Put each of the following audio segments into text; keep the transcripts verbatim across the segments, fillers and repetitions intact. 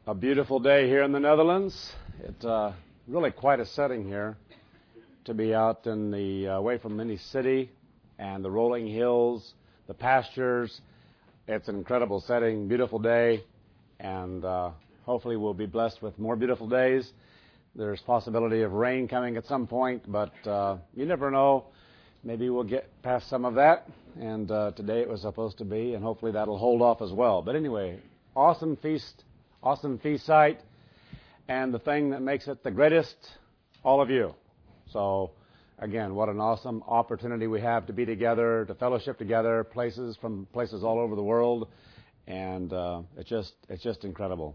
A beautiful day here in the Netherlands. It's uh, really quite a setting here to be out in the uh, away from any city and the rolling hills, the pastures. It's an incredible setting, beautiful day, and uh, hopefully we'll be blessed with more beautiful days. There's possibility of rain coming at some point, but uh, you never know. Maybe we'll get past some of that, and uh, today it was supposed to be, and hopefully that'll hold off as well. But anyway, awesome feast. Awesome feast site, and the thing that makes it the greatest, all of you. So, again, what an awesome opportunity we have to be together, to fellowship together, places from places all over the world, and uh, it's just it's just incredible.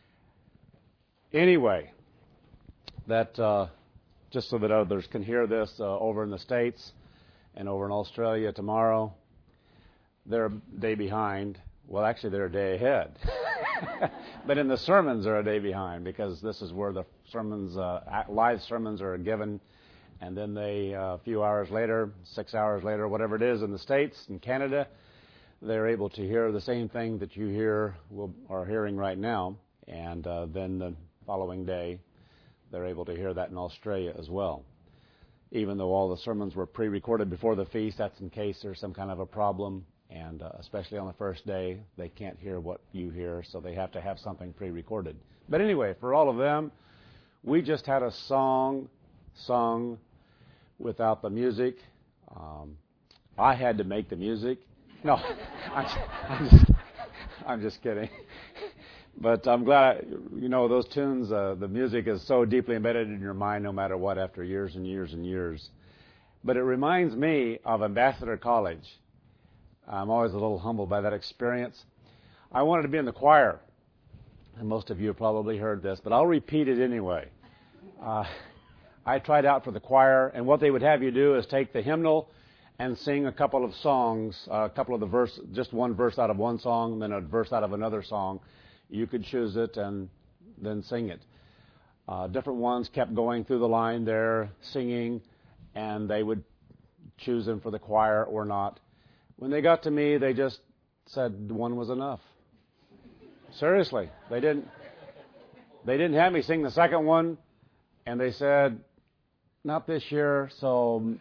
Anyway, that uh, just so that others can hear this uh, over in the States and over in Australia tomorrow, they're a day behind. Well, actually, they're a day ahead. But in the sermons, they're a day behind because this is where the sermons, uh, live sermons are given. And then they, uh, a few hours later, six hours later, whatever it is in the States and Canada, they're able to hear the same thing that you hear, will, are hearing right now. And uh, then the following day, they're able to hear that in Australia as well. Even though all the sermons were pre-recorded before the feast, that's in case there's some kind of a problem. And uh, especially on the first day, they can't hear what you hear, so they have to have something pre-recorded. But anyway, for all of them, we just had a song sung without the music. Um, I had to make the music. No, I'm just, I'm just, I'm just kidding. But I'm glad, you know, those tunes, uh, the music is so deeply embedded in your mind no matter what after years and years and years. But it reminds me of Ambassador College. I'm always a little humbled by that experience. I wanted to be in the choir, and most of you have probably heard this, but I'll repeat it anyway. Uh, I tried out for the choir, and what they would have you do is take the hymnal and sing a couple of songs, uh, a couple of the verse, just one verse out of one song, then a verse out of another song. You could choose it and then sing it. Uh, different ones kept going through the line there, singing, and they would choose them for the choir or not. When they got to me, they just said one was enough. Seriously, they didn't. They didn't have me sing the second one, and they said, "Not this year." So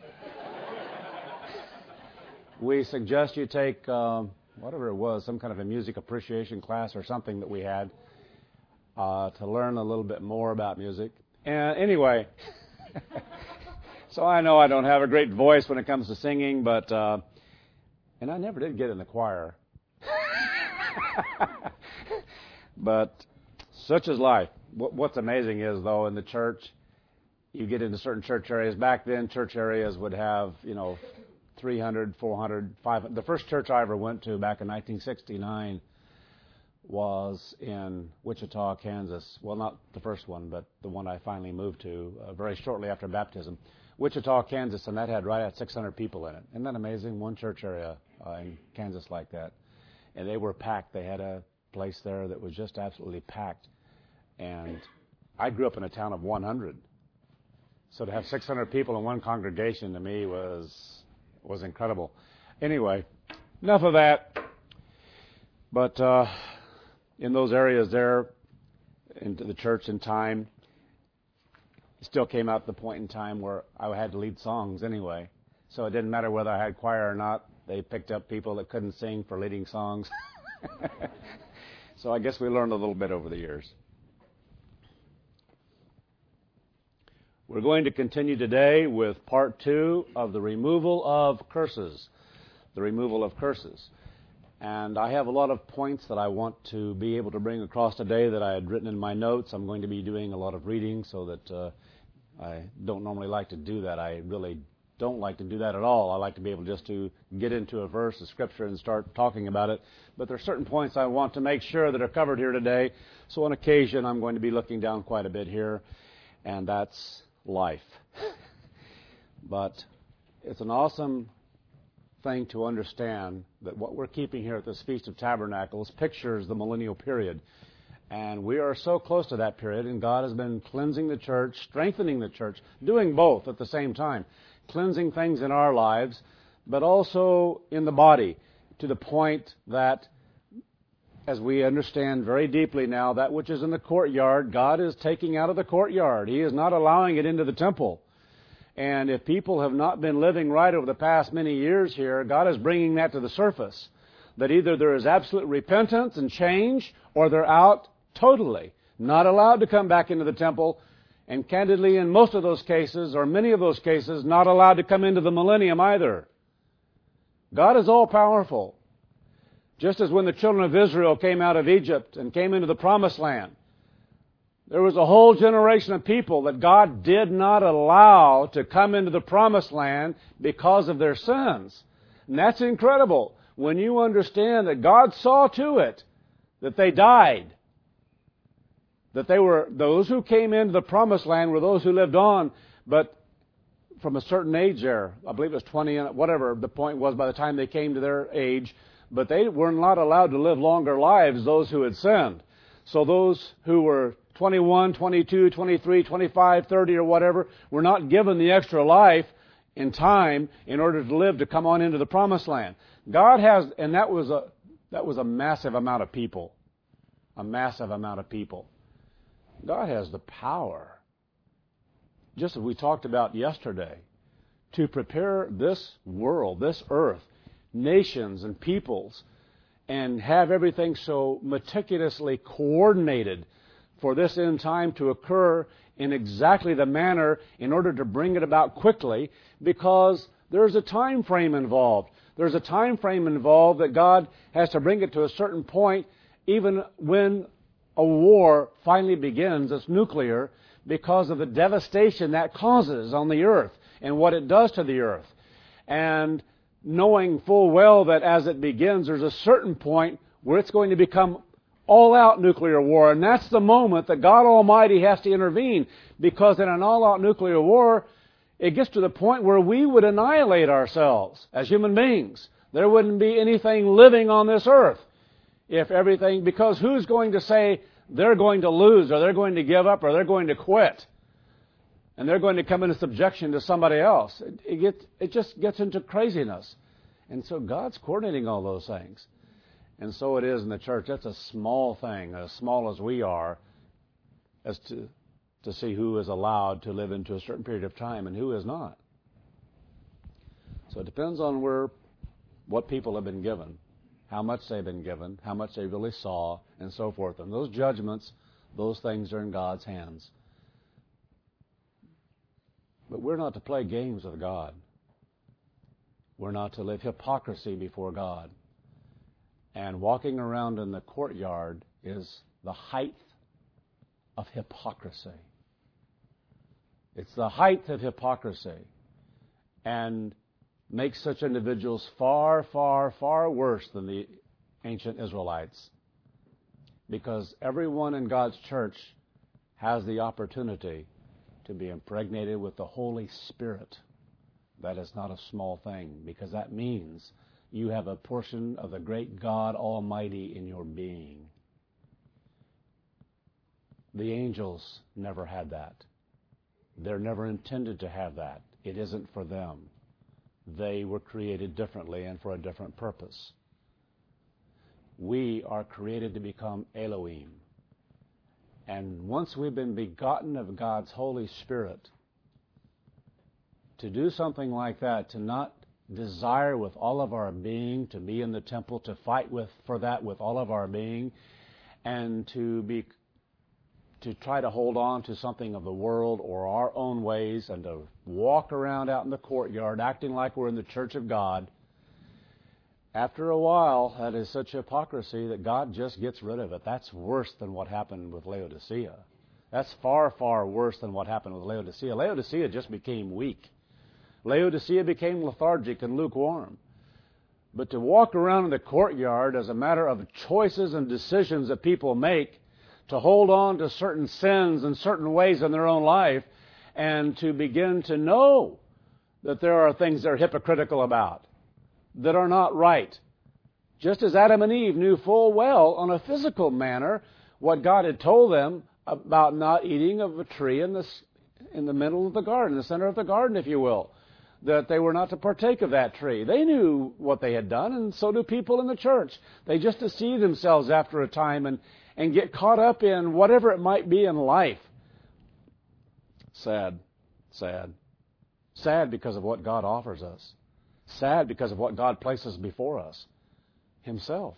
we suggest you take um, whatever it was, some kind of a music appreciation class or something that we had uh, to learn a little bit more about music. And anyway, so I know I don't have a great voice when it comes to singing, but. Uh, And I never did get in the choir. But such is life. What's amazing is, though, in the church, you get into certain church areas. Back then, church areas would have, you know, three hundred, four hundred, five hundred. The first church I ever went to back in nineteen sixty-nine was in Wichita, Kansas. Well, not the first one, but the one I finally moved to uh, very shortly after baptism. Wichita, Kansas, and that had right at six hundred people in it. Isn't that amazing? One church area uh, in Kansas like that. And they were packed. They had a place there that was just absolutely packed. And I grew up in a town of one hundred. So to have six hundred people in one congregation to me was was incredible. Anyway, enough of that. But uh, in those areas there, into the church in time, it still came out at the point in time where I had to lead songs anyway. So it didn't matter whether I had choir or not. They picked up people that couldn't sing for leading songs. So I guess we learned a little bit over the years. We're going to continue today with part two of the removal of curses. The removal of curses. And I have a lot of points that I want to be able to bring across today that I had written in my notes. I'm going to be doing a lot of reading, so that uh, I don't normally like to do that. I really don't like to do that at all. I like to be able just to get into a verse of Scripture and start talking about it. But there are certain points I want to make sure that are covered here today. So on occasion, I'm going to be looking down quite a bit here, and that's life. But it's an awesome thing to understand that what we're keeping here at this Feast of Tabernacles pictures the millennial period. And we are so close to that period, and God has been cleansing the church, strengthening the church, doing both at the same time. Cleansing things in our lives, but also in the body, to the point that as we understand very deeply now, that which is in the courtyard, God is taking out of the courtyard. He is not allowing it into the temple. And if people have not been living right over the past many years here, God is bringing that to the surface. That either there is absolute repentance and change, or they're out totally, not allowed to come back into the temple, and candidly, in most of those cases, or many of those cases, not allowed to come into the millennium either. God is all-powerful. Just as when the children of Israel came out of Egypt and came into the Promised Land, there was a whole generation of people that God did not allow to come into the Promised Land because of their sins. And that's incredible when you understand that God saw to it that they died. That they were, those who came into the Promised Land were those who lived on, but from a certain age there, I believe it was twenty, whatever the point was by the time they came to their age, but they were not allowed to live longer lives, those who had sinned. So those who were twenty-one, twenty-two, twenty-three, twenty-five, thirty, or whatever, were not given the extra life in time in order to live to come on into the Promised Land. God has, and that was a that was a massive amount of people. A massive amount of people. God has the power, just as we talked about yesterday, to prepare this world, this earth, nations and peoples, and have everything so meticulously coordinated for this end time to occur in exactly the manner in order to bring it about quickly, because there's a time frame involved. There's a time frame involved that God has to bring it to a certain point, even when a war finally begins that's nuclear, because of the devastation that causes on the earth and what it does to the earth. And knowing full well that as it begins, there's a certain point where it's going to become all-out nuclear war. And that's the moment that God Almighty has to intervene, because in an all-out nuclear war, it gets to the point where we would annihilate ourselves as human beings. There wouldn't be anything living on this earth if everything, because who's going to say they're going to lose, or they're going to give up, or they're going to quit, and they're going to come into subjection to somebody else? It, it, gets, it just gets into craziness. And so God's coordinating all those things. And so it is in the church. That's a small thing, as small as we are, as to, to see who is allowed to live into a certain period of time and who is not. So it depends on where, what people have been given, how much they've been given, how much they really saw, and so forth. And those judgments, those things are in God's hands. But we're not to play games with God. We're not to live hypocrisy before God. And walking around in the courtyard is the height of hypocrisy. It's the height of hypocrisy. And makes such individuals far, far, far worse than the ancient Israelites. Because everyone in God's church has the opportunity to be impregnated with the Holy Spirit. That is not a small thing, because that means you have a portion of the great God Almighty in your being. The angels never had that. They're never intended to have that. It isn't for them. They were created differently and for a different purpose. We are created to become Elohim. And once we've been begotten of God's Holy Spirit, to do something like that, to not desire with all of our being to be in the temple, to fight with for that with all of our being, and to be to try to hold on to something of the world or our own ways, and to walk around out in the courtyard acting like we're in the church of God, after a while, that is such hypocrisy that God just gets rid of it. That's worse than what happened with Laodicea. That's far, far worse than what happened with Laodicea. Laodicea just became weak. Laodicea became lethargic and lukewarm. But to walk around in the courtyard as a matter of choices and decisions that people make, to hold on to certain sins and certain ways in their own life, and to begin to know that there are things they're hypocritical about, that are not right. Just as Adam and Eve knew full well on a physical manner what God had told them about not eating of a tree in the, in the middle of the garden, the center of the garden, if you will. that they were not to partake of that tree. They knew what they had done, and so do people in the church. They just deceive themselves after a time and, and get caught up in whatever it might be in life. Sad, sad. Sad because of what God offers us. Sad because of what God places before us, Himself.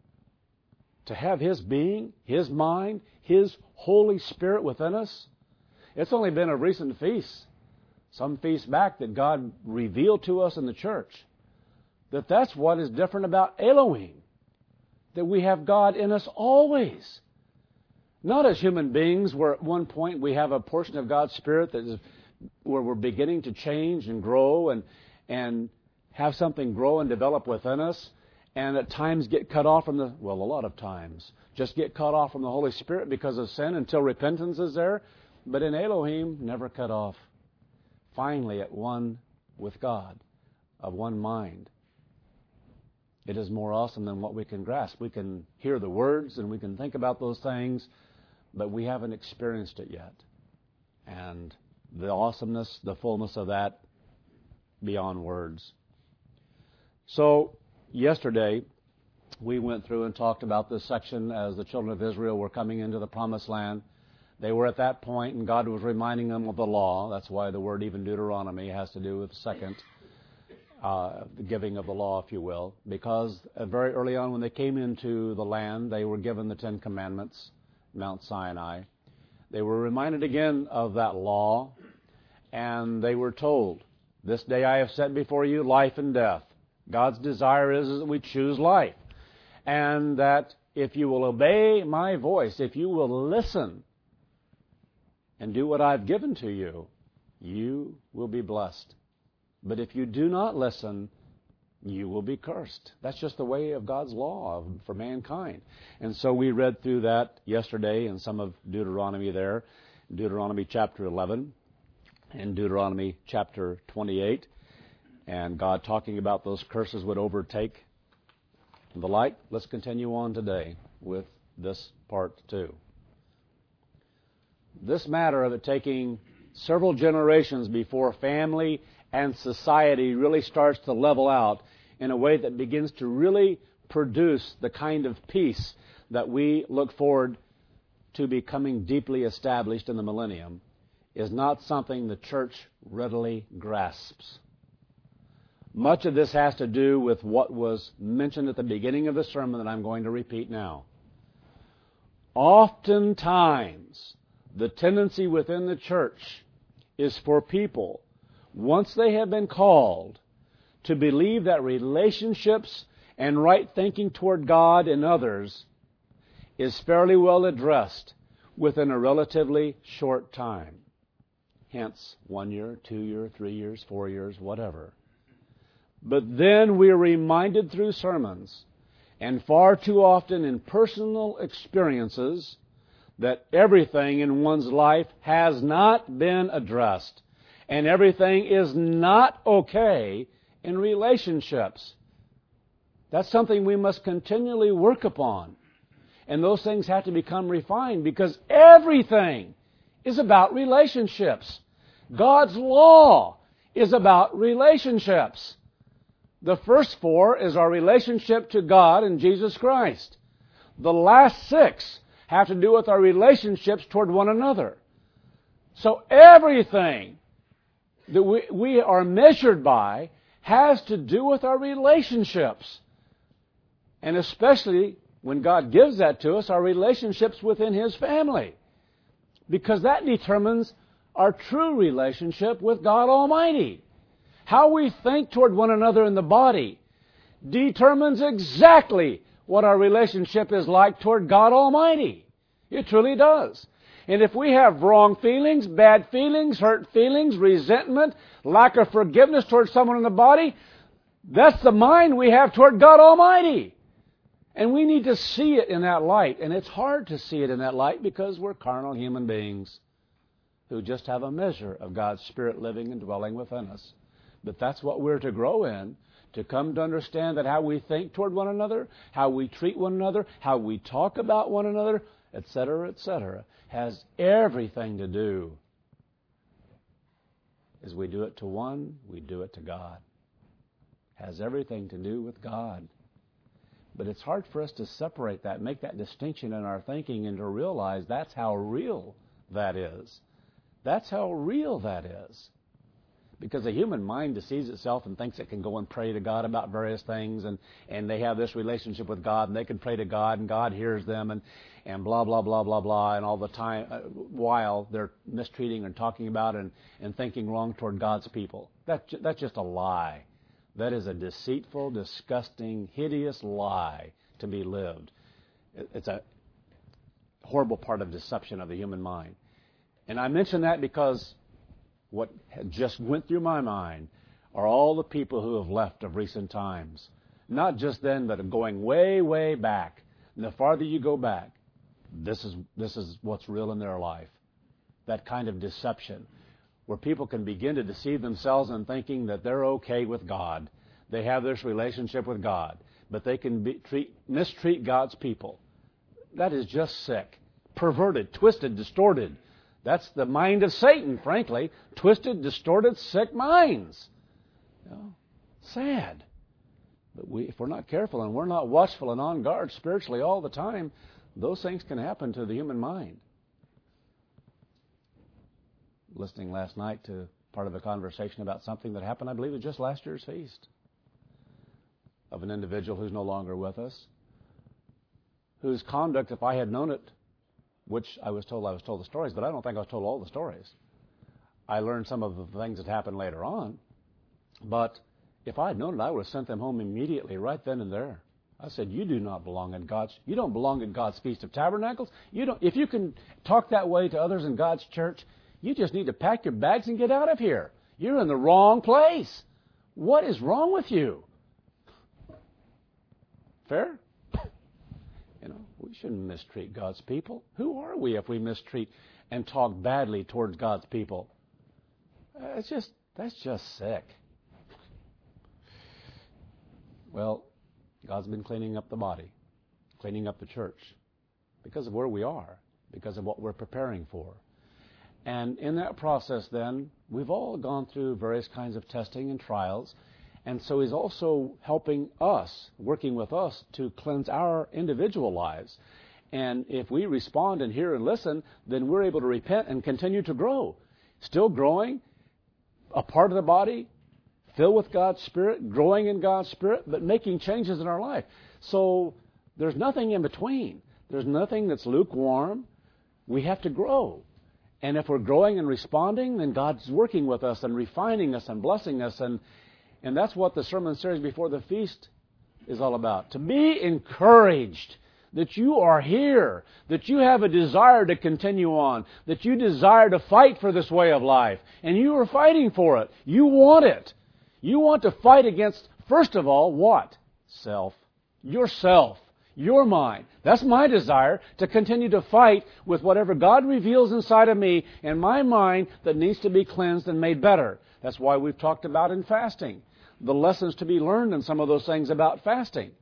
To have His being, His mind, His Holy Spirit within us. It's only been a recent feast, some feast back, that God revealed to us in the church that that's what is different about Elohim. That we have God in us always. Not as human beings where at one point we have a portion of God's Spirit that is where we're beginning to change and grow and and have something grow and develop within us, and at times get cut off from the, well, a lot of times, just get cut off from the Holy Spirit because of sin until repentance is there. But in Elohim, never cut off. Finally at one with God, of one mind. It is more awesome than what we can grasp. We can hear the words and we can think about those things, but we haven't experienced it yet. And the awesomeness, the fullness of that, beyond words. So, yesterday, we went through and talked about this section as the children of Israel were coming into the Promised Land. They were at that point, and God was reminding them of the law. That's why the word even Deuteronomy has to do with the second, uh, the giving of the law, if you will. Because uh, very early on when they came into the land, they were given the Ten Commandments, Mount Sinai. They were reminded again of that law, and they were told, "This day I have set before you life and death." God's desire is, is that we choose life. And that if you will obey my voice, if you will listen and do what I've given to you, you will be blessed. But if you do not listen, you will be cursed. That's just the way of God's law for mankind. And so we read through that yesterday in some of Deuteronomy there, Deuteronomy chapter eleven and Deuteronomy chapter twenty-eight. And God talking about those curses would overtake and the like. Let's continue on today with this part two. This matter of it taking several generations before family and society really starts to level out in a way that begins to really produce the kind of peace that we look forward to becoming deeply established in the millennium is not something the church readily grasps. Much of this has to do with what was mentioned at the beginning of the sermon that I'm going to repeat now. Oftentimes, the tendency within the church is for people, once they have been called, to believe that relationships and right thinking toward God and others is fairly well addressed within a relatively short time. Hence, one year, two years, three years, four years, whatever. But then we are reminded through sermons, and far too often in personal experiences, that everything in one's life has not been addressed, and everything is not okay in relationships. That's something we must continually work upon. And those things have to become refined because everything is about relationships. God's law is about relationships. The first four is our relationship to God and Jesus Christ. The last six have to do with our relationships toward one another. So everything that we, we are measured by has to do with our relationships. And especially when God gives that to us, our relationships within His family. Because that determines our true relationship with God Almighty. How we think toward one another in the body determines exactly what our relationship is like toward God Almighty. It truly does. And if we have wrong feelings, bad feelings, hurt feelings, resentment, lack of forgiveness toward someone in the body, that's the mind we have toward God Almighty. And we need to see it in that light. And it's hard to see it in that light because we're carnal human beings who just have a measure of God's Spirit living and dwelling within us. But that's what we're to grow in, to come to understand that how we think toward one another, how we treat one another, how we talk about one another, et cetera, et cetera, has everything to do As we do it to one, we do it to God. Has everything to do with God. But it's hard for us to separate that, make that distinction in our thinking, and to realize that's how real that is. That's how real that is. Because the human mind deceives itself and thinks it can go and pray to God about various things, and, and they have this relationship with God, and they can pray to God, and God hears them, and, and blah, blah, blah, blah, blah, and all the time, uh, while they're mistreating and talking about and, and thinking wrong toward God's people. That, that's just a lie. That is a deceitful, disgusting, hideous lie to be lived. It's a horrible part of deception of the human mind. And I mention that because what just went through my mind are all the people who have left of recent times. Not just then, but going way, way back. And the farther you go back, this is this is what's real in their life. That kind of deception, where people can begin to deceive themselves in thinking that they're okay with God. They have this relationship with God, but they can be, treat, mistreat God's people. That is just sick, perverted, twisted, distorted. That's the mind of Satan, frankly. Twisted, distorted, sick minds. You know, sad. But we, if we're not careful and we're not watchful and on guard spiritually all the time, those things can happen to the human mind. Listening last night to part of a conversation about something that happened, I believe it was just last year's feast, of an individual who's no longer with us, whose conduct, if I had known it, which I was told I was told the stories, but I don't think I was told all the stories. I learned some of the things that happened later on. But if I had known it, I would have sent them home immediately, right then and there. I said, you do not belong in God's, you don't belong in God's Feast of Tabernacles. You don't, if you can talk that way to others in God's church, you just need to pack your bags and get out of here. You're in the wrong place. What is wrong with you? Fair? You know, we shouldn't mistreat God's people. Who are we if we mistreat and talk badly towards God's people? Uh, it's just, that's just sick. Well, God's been cleaning up the body, cleaning up the church, because of where we are, because of what we're preparing for. And in that process then, we've all gone through various kinds of testing and trials. And so He's also helping us, working with us to cleanse our individual lives. And if we respond and hear and listen, then we're able to repent and continue to grow. Still growing, a part of the body, filled with God's Spirit, growing in God's Spirit, but making changes in our life. So there's nothing in between. There's nothing that's lukewarm. We have to grow. And if we're growing and responding, then God's working with us and refining us and blessing us. And And that's what the sermon series before the feast is all about. To be encouraged that you are here, that you have a desire to continue on, that you desire to fight for this way of life, and you are fighting for it. You want it. You want to fight against, first of all, what? Self. Yourself. Your mind. That's my desire, to continue to fight with whatever God reveals inside of me and my mind that needs to be cleansed and made better. That's why we've talked about in fasting. The lessons to be learned in some of those things about fasting.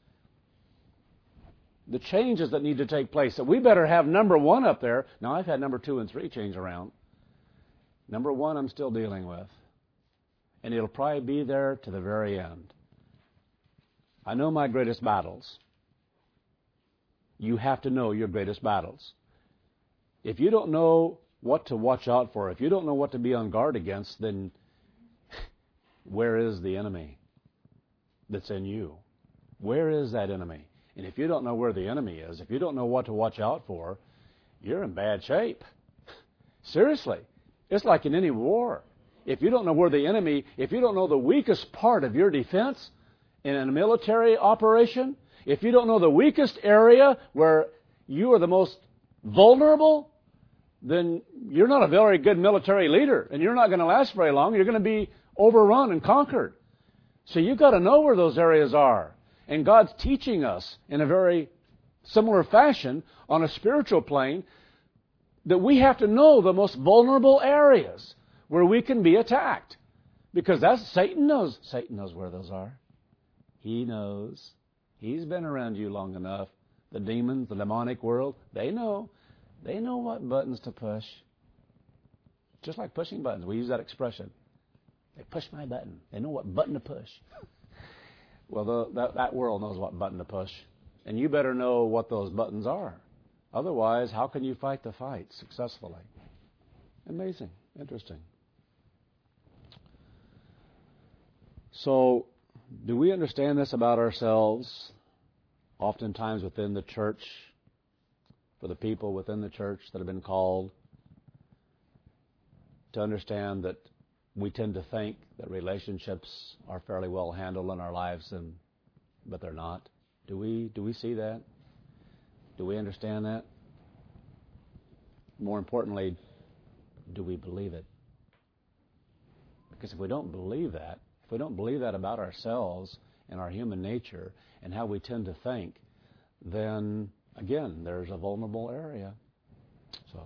The changes that need to take place. So we better have number one up there. Now, I've had number two and three change around. Number one I'm still dealing with. And it'll probably be there to the very end. I know my greatest battles. You have to know your greatest battles. If you don't know what to watch out for, if you don't know what to be on guard against, then where is the enemy that's in you? Where is that enemy? And if you don't know where the enemy is, if you don't know what to watch out for, you're in bad shape. Seriously. It's like in any war. If you don't know where the enemy, if you don't know the weakest part of your defense in a military operation, if you don't know the weakest area where you are the most vulnerable, then you're not a very good military leader, and you're not going to last very long. You're going to be overrun and conquered. So you've got to know where those areas are. And God's teaching us in a very similar fashion on a spiritual plane that we have to know the most vulnerable areas where we can be attacked. Because that's Satan knows. Satan knows where those are. He knows. He's been around you long enough. The demons, the demonic world, they know. They know what buttons to push. Just like pushing buttons. We use that expression. They push my button. They know what button to push. Well, the, that, that world knows what button to push. And you better know what those buttons are. Otherwise, how can you fight the fight successfully? Amazing. Interesting. So, do we understand this about ourselves? Oftentimes within the church, for the people within the church that have been called, to understand that we tend to think that relationships are fairly well handled in our lives, and but they're not. Do we do we see that? Do we understand that? More importantly, do we believe it? Because if we don't believe that, if we don't believe that about ourselves and our human nature and how we tend to think, then again, there's a vulnerable area. So,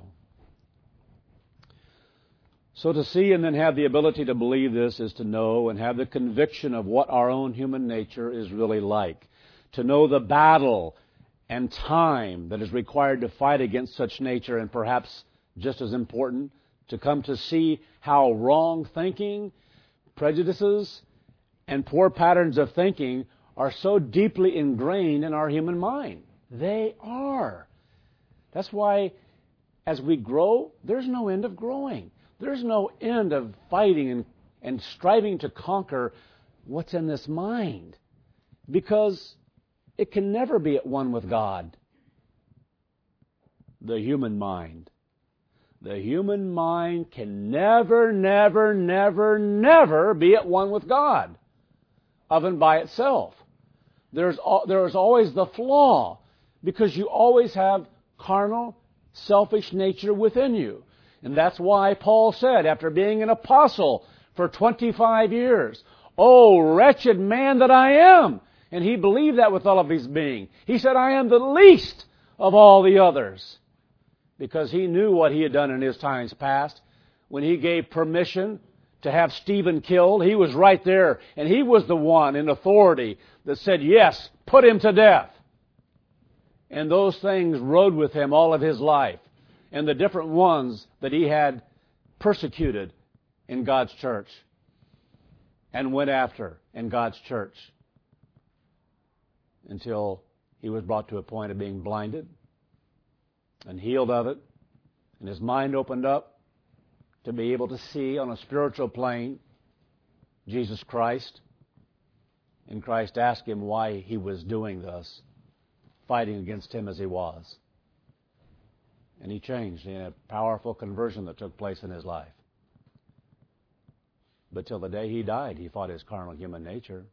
so to see and then have the ability to believe this is to know and have the conviction of what our own human nature is really like. To know the battle and time that is required to fight against such nature, and perhaps just as important, to come to see how wrong thinking, prejudices, and poor patterns of thinking are so deeply ingrained in our human mind. They are. That's why as we grow, there's no end of growing. There's no end of fighting and, and striving to conquer what's in this mind. Because it can never be at one with God. The human mind. The human mind can never, never, never, never be at one with God of and by itself. There's, there is always the flaw because you always have carnal, selfish nature within you. And that's why Paul said, after being an apostle for twenty-five years, "Oh, wretched man that I am!" And he believed that with all of his being. He said, "I am the least of all the others." Because he knew what he had done in his times past. When he gave permission to have Stephen killed, he was right there. And he was the one in authority that said, "Yes, put him to death." And those things rode with him all of his life. And the different ones that he had persecuted in God's church and went after in God's church until he was brought to a point of being blinded and healed of it, and his mind opened up to be able to see on a spiritual plane Jesus Christ. And Christ asked him why he was doing this, fighting against him as he was. And he changed in a powerful conversion that took place in his life. But till the day he died, he fought his carnal human nature.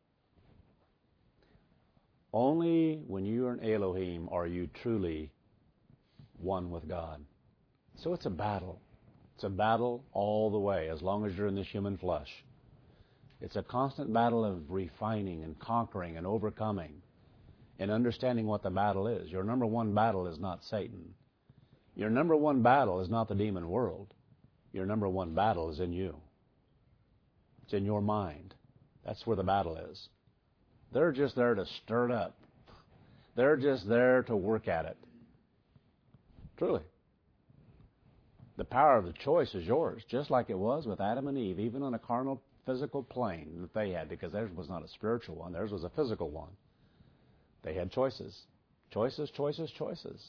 Only when you are an Elohim are you truly one with God. So it's a battle. It's a battle all the way, as long as you're in this human flesh. It's a constant battle of refining and conquering and overcoming and understanding what the battle is. Your number one battle is not Satan. Your number one battle is not the demon world. Your number one battle is in you. It's in your mind. That's where the battle is. They're just there to stir it up. They're just there to work at it. Truly. The power of the choice is yours, just like it was with Adam and Eve, even on a carnal, physical plane that they had, because theirs was not a spiritual one. Theirs was a physical one. They had choices. Choices, choices, choices.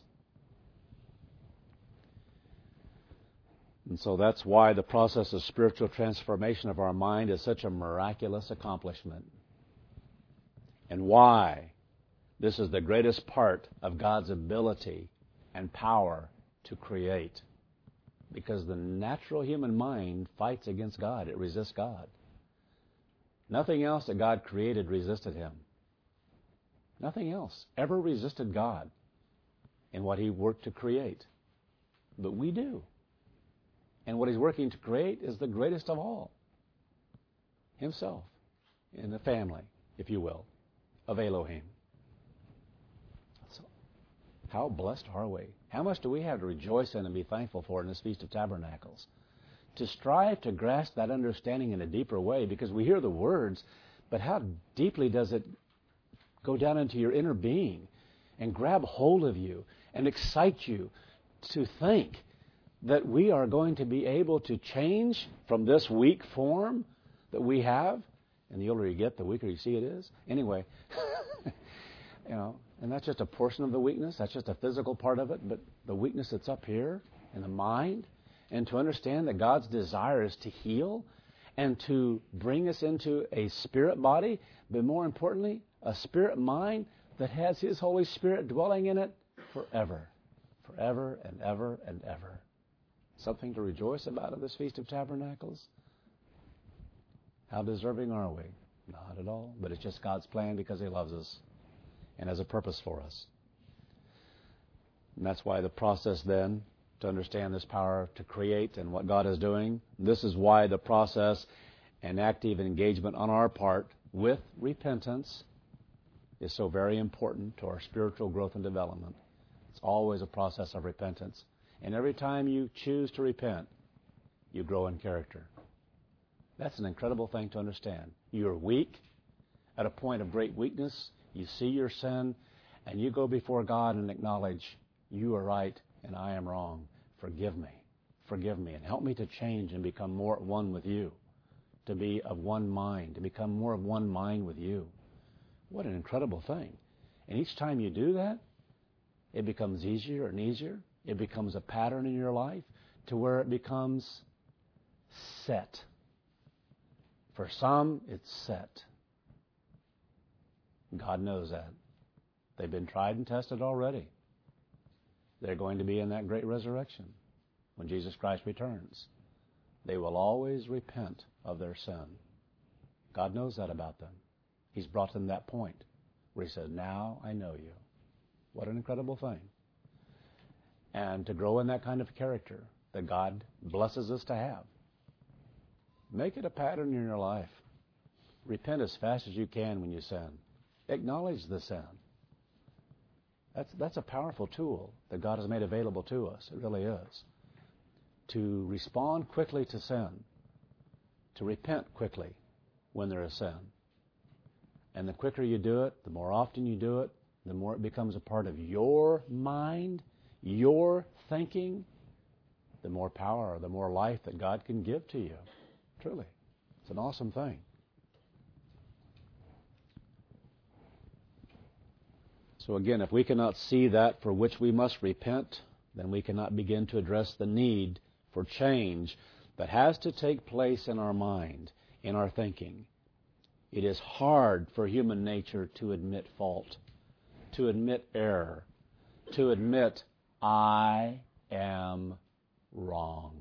And so that's why the process of spiritual transformation of our mind is such a miraculous accomplishment. And why this is the greatest part of God's ability and power to create. Because the natural human mind fights against God. It resists God. Nothing else that God created resisted Him. Nothing else ever resisted God in what He worked to create. But we do. And what He's working to create is the greatest of all. Himself. In the family, if you will, of Elohim. So, how blessed are we? How much do we have to rejoice in and be thankful for in this Feast of Tabernacles? To strive to grasp that understanding in a deeper way, because we hear the words, but how deeply does it go down into your inner being and grab hold of you and excite you to think that we are going to be able to change from this weak form that we have. And the older you get, the weaker you see it is. Anyway, you know, and that's just a portion of the weakness. That's just a physical part of it. But the weakness that's up here in the mind, and to understand that God's desire is to heal and to bring us into a spirit body, but more importantly, a spirit mind that has His Holy Spirit dwelling in it forever, forever and ever and ever. Something to rejoice about at this Feast of Tabernacles? How deserving are we? Not at all, but it's just God's plan because He loves us and has a purpose for us. And that's why the process then, to understand this power to create and what God is doing, this is why the process and active engagement on our part with repentance is so very important to our spiritual growth and development. It's always a process of repentance. And every time you choose to repent, you grow in character. That's an incredible thing to understand. You're weak, at a point of great weakness. You see your sin, and you go before God and acknowledge, you are right and I am wrong. Forgive me. Forgive me. And help me to change and become more at one with you. To be of one mind. To become more of one mind with you. What an incredible thing. And each time you do that, it becomes easier and easier. It becomes a pattern in your life to where it becomes set. For some, it's set. God knows that. They've been tried and tested already. They're going to be in that great resurrection when Jesus Christ returns. They will always repent of their sin. God knows that about them. He's brought them to that point where He says, now I know you. What an incredible thing. And to grow in that kind of character that God blesses us to have. Make it a pattern in your life. Repent as fast as you can when you sin. Acknowledge the sin. That's, that's a powerful tool that God has made available to us. It really is. To respond quickly to sin. To repent quickly when there is sin. And the quicker you do it, the more often you do it, the more it becomes a part of your mind, your thinking, the more power, the more life that God can give to you. Truly. It's an awesome thing. So again, if we cannot see that for which we must repent, then we cannot begin to address the need for change that has to take place in our mind, in our thinking. It is hard for human nature to admit fault, to admit error, to admit, I am wrong.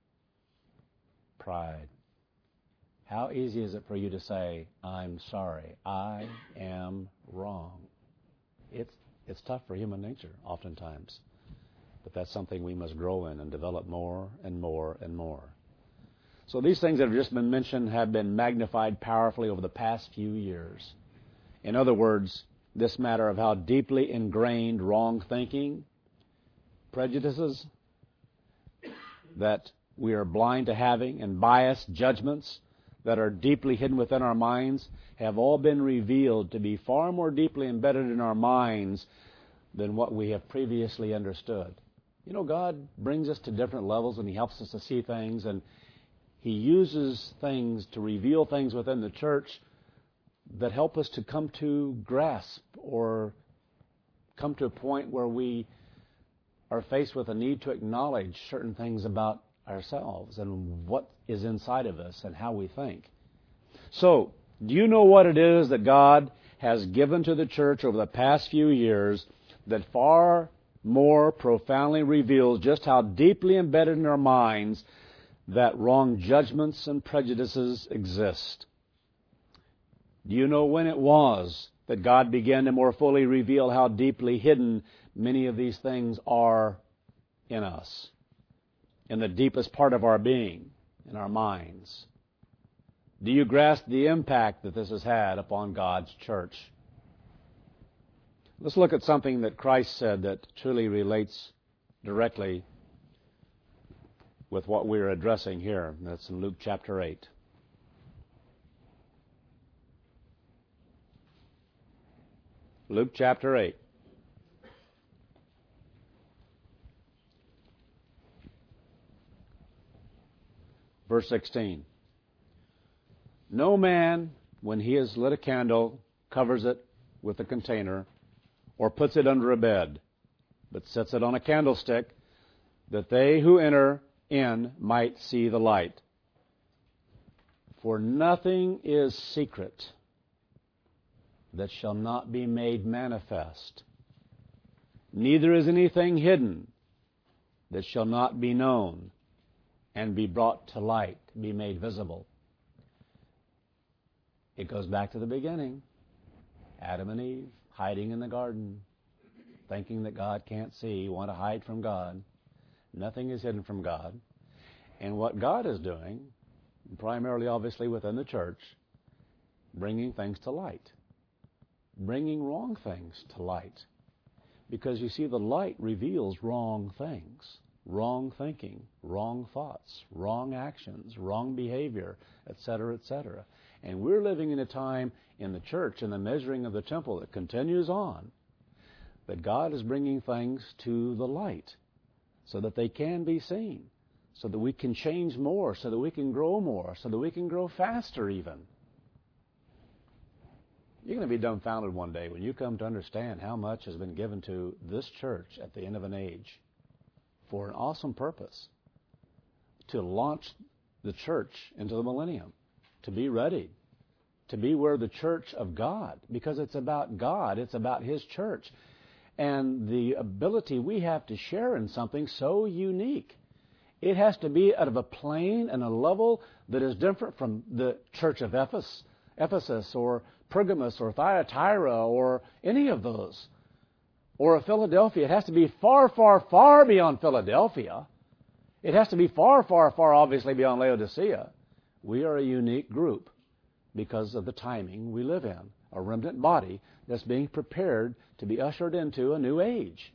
Pride. How easy is it for you to say, I'm sorry, I am wrong? It's, it's tough for human nature, oftentimes. But that's something we must grow in and develop more and more and more. So these things that have just been mentioned have been magnified powerfully over the past few years. In other words, this matter of how deeply ingrained wrong thinking, prejudices that we are blind to having, and biased judgments that are deeply hidden within our minds have all been revealed to be far more deeply embedded in our minds than what we have previously understood. You know, God brings us to different levels and He helps us to see things, and He uses things to reveal things within the church that help us to come to grasp or come to a point where we are faced with a need to acknowledge certain things about ourselves and what is inside of us and how we think. So, do you know what it is that God has given to the church over the past few years that far more profoundly reveals just how deeply embedded in our minds that wrong judgments and prejudices exist? Do you know when it was that God began to more fully reveal how deeply hidden many of these things are in us, in the deepest part of our being, in our minds? Do you grasp the impact that this has had upon God's church? Let's look at something that Christ said that truly relates directly with what we're addressing here. That's in Luke chapter eight. Luke chapter eight. Verse sixteen. No man, when he has lit a candle, covers it with a container, or puts it under a bed, but sets it on a candlestick, that they who enter in might see the light. For nothing is secret that shall not be made manifest, neither is anything hidden that shall not be known and be brought to light, be made visible. It goes back to the beginning. Adam and Eve hiding in the garden, thinking that God can't see, want to hide from God. Nothing is hidden from God. And what God is doing, primarily obviously within the church, bringing things to light. Bringing wrong things to light. Because you see, the light reveals wrong things, wrong thinking, wrong thoughts, wrong actions, wrong behavior, et cetera, et cetera. And we're living in a time in the church, in the measuring of the temple that continues on, that God is bringing things to the light so that they can be seen, so that we can change more, so that we can grow more, so that we can grow faster even. You're going to be dumbfounded one day when you come to understand how much has been given to this church at the end of an age for an awesome purpose, to launch the church into the millennium, to be ready, to be where the church of God, because it's about God, it's about His church, and the ability we have to share in something so unique. It has to be out of a plane and a level that is different from the church of Ephesus, Ephesus or Pergamos or Thyatira or any of those, or a Philadelphia. It has to be far, far, far beyond Philadelphia. It has to be far, far, far, obviously, beyond Laodicea. We are a unique group because of the timing we live in, a remnant body that's being prepared to be ushered into a new age.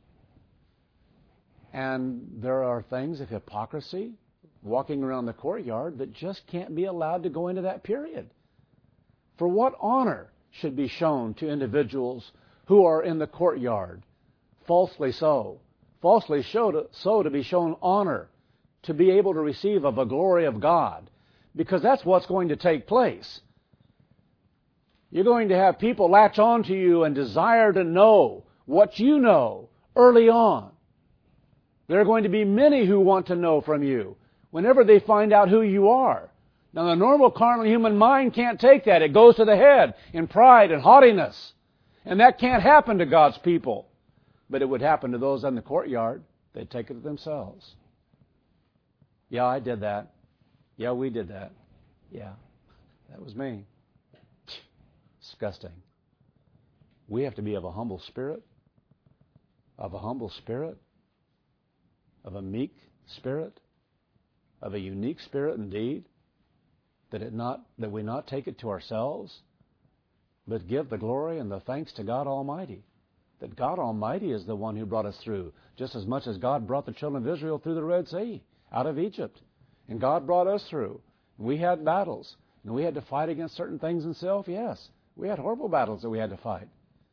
And there are things of hypocrisy walking around the courtyard that just can't be allowed to go into that period. For what honor should be shown to individuals who are in the courtyard? Falsely so. Falsely so to be shown honor, to be able to receive of the glory of God. Because that's what's going to take place. You're going to have people latch on to you and desire to know what you know early on. There are going to be many who want to know from you whenever they find out who you are. Now, the normal carnal human mind can't take that. It goes to the head in pride and haughtiness. And that can't happen to God's people. But it would happen to those in the courtyard. They'd take it to themselves. Yeah, I did that. Yeah, we did that. Yeah, that was me. Disgusting. We have to be of a humble spirit, of a humble spirit, of a meek spirit, of a unique spirit indeed, that it not that we not take it to ourselves, but give the glory and the thanks to God Almighty. That God Almighty is the one who brought us through, just as much as God brought the children of Israel through the Red Sea, out of Egypt. And God brought us through. We had battles, and we had to fight against certain things in self, yes. We had horrible battles that we had to fight.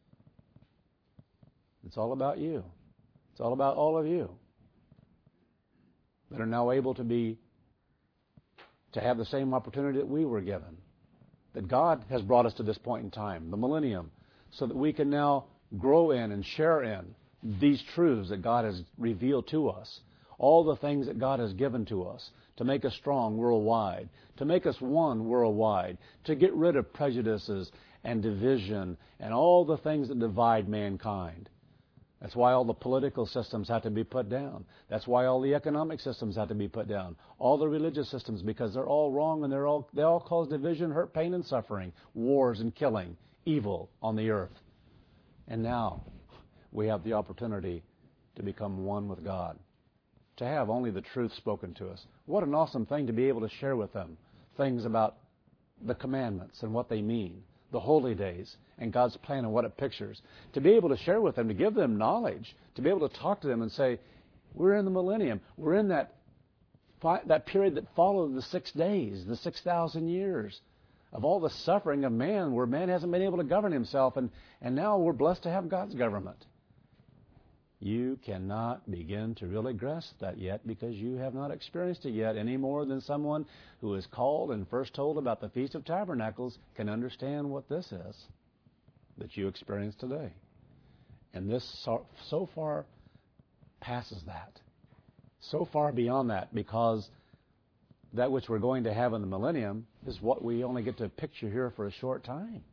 It's all about you. It's all about all of you that are now able to be, to have the same opportunity that we were given. That God has brought us to this point in time, the millennium, so that we can now grow in and share in these truths that God has revealed to us. All the things that God has given to us to make us strong worldwide, to make us one worldwide, to get rid of prejudices and division and all the things that divide mankind. That's why all the political systems have to be put down. That's why all the economic systems have to be put down. All the religious systems, because they're all wrong and they're all they all cause division, hurt, pain, and suffering, wars and killing, evil on the earth. And now we have the opportunity to become one with God, to have only the truth spoken to us. What an awesome thing to be able to share with them things about the commandments and what they mean, the holy days, and God's plan and what it pictures. To be able to share with them, to give them knowledge, to be able to talk to them and say, we're in the millennium. We're in that that period that followed the six days, the six thousand years of all the suffering of man, where man hasn't been able to govern himself, and, and now we're blessed to have God's government. You cannot begin to really grasp that yet because you have not experienced it yet any more than someone who is called and first told about the Feast of Tabernacles can understand what this is that you experience today. And this so, so far passes that. So far beyond that, because that which we're going to have in the millennium is what we only get to picture here for a short time.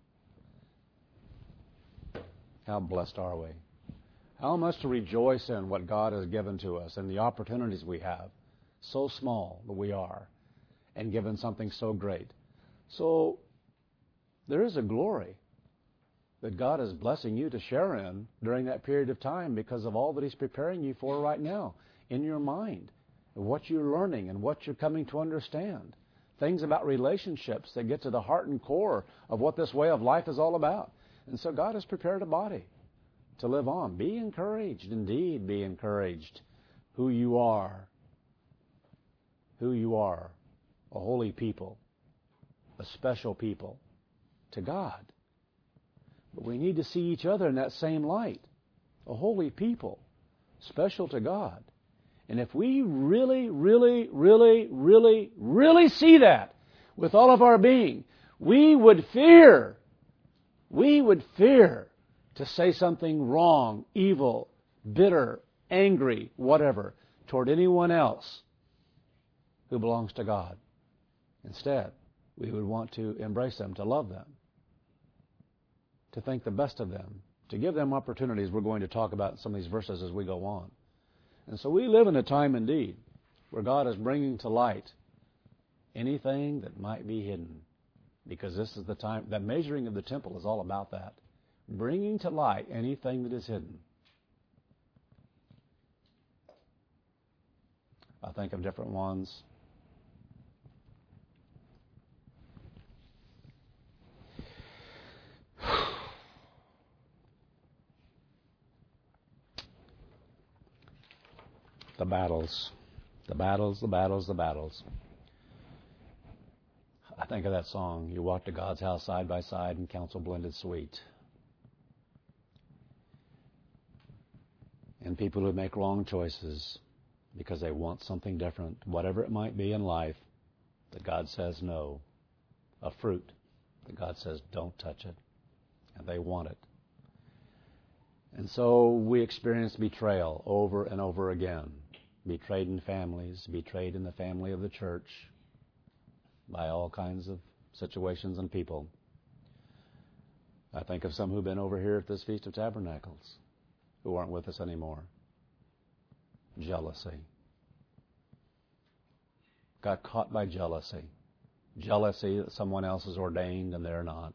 How blessed are we? How much to rejoice in what God has given to us and the opportunities we have. So small that we are, and given something so great. So there is a glory that God is blessing you to share in during that period of time because of all that He's preparing you for right now in your mind, and what you're learning and what you're coming to understand. Things about relationships that get to the heart and core of what this way of life is all about. And so God has prepared a body to live on. Be encouraged. Indeed, be encouraged. Who you are. Who you are. A holy people. A special people to God. But we need to see each other in that same light. A holy people. Special to God. And if we really, really, really, really, really see that with all of our being, we would fear. We would fear to say something wrong, evil, bitter, angry, whatever, toward anyone else who belongs to God. Instead, we would want to embrace them, to love them, to think the best of them, to give them opportunities we're going to talk about in some of these verses as we go on. And so we live in a time indeed where God is bringing to light anything that might be hidden, because this is the time, that measuring of the temple is all about that. Bringing to light anything that is hidden. I think of different ones. The battles. The battles, the battles, the battles. I think of that song, you walk to God's house side by side and counsel blended sweet. And people who make wrong choices because they want something different, whatever it might be in life, that God says no. A fruit that God says don't touch it. And they want it. And so we experience betrayal over and over again. Betrayed in families, betrayed in the family of the church, by all kinds of situations and people. I think of some who've been over here at this Feast of Tabernacles who aren't with us anymore. Jealousy. Got caught by jealousy. Jealousy that someone else is ordained and they're not.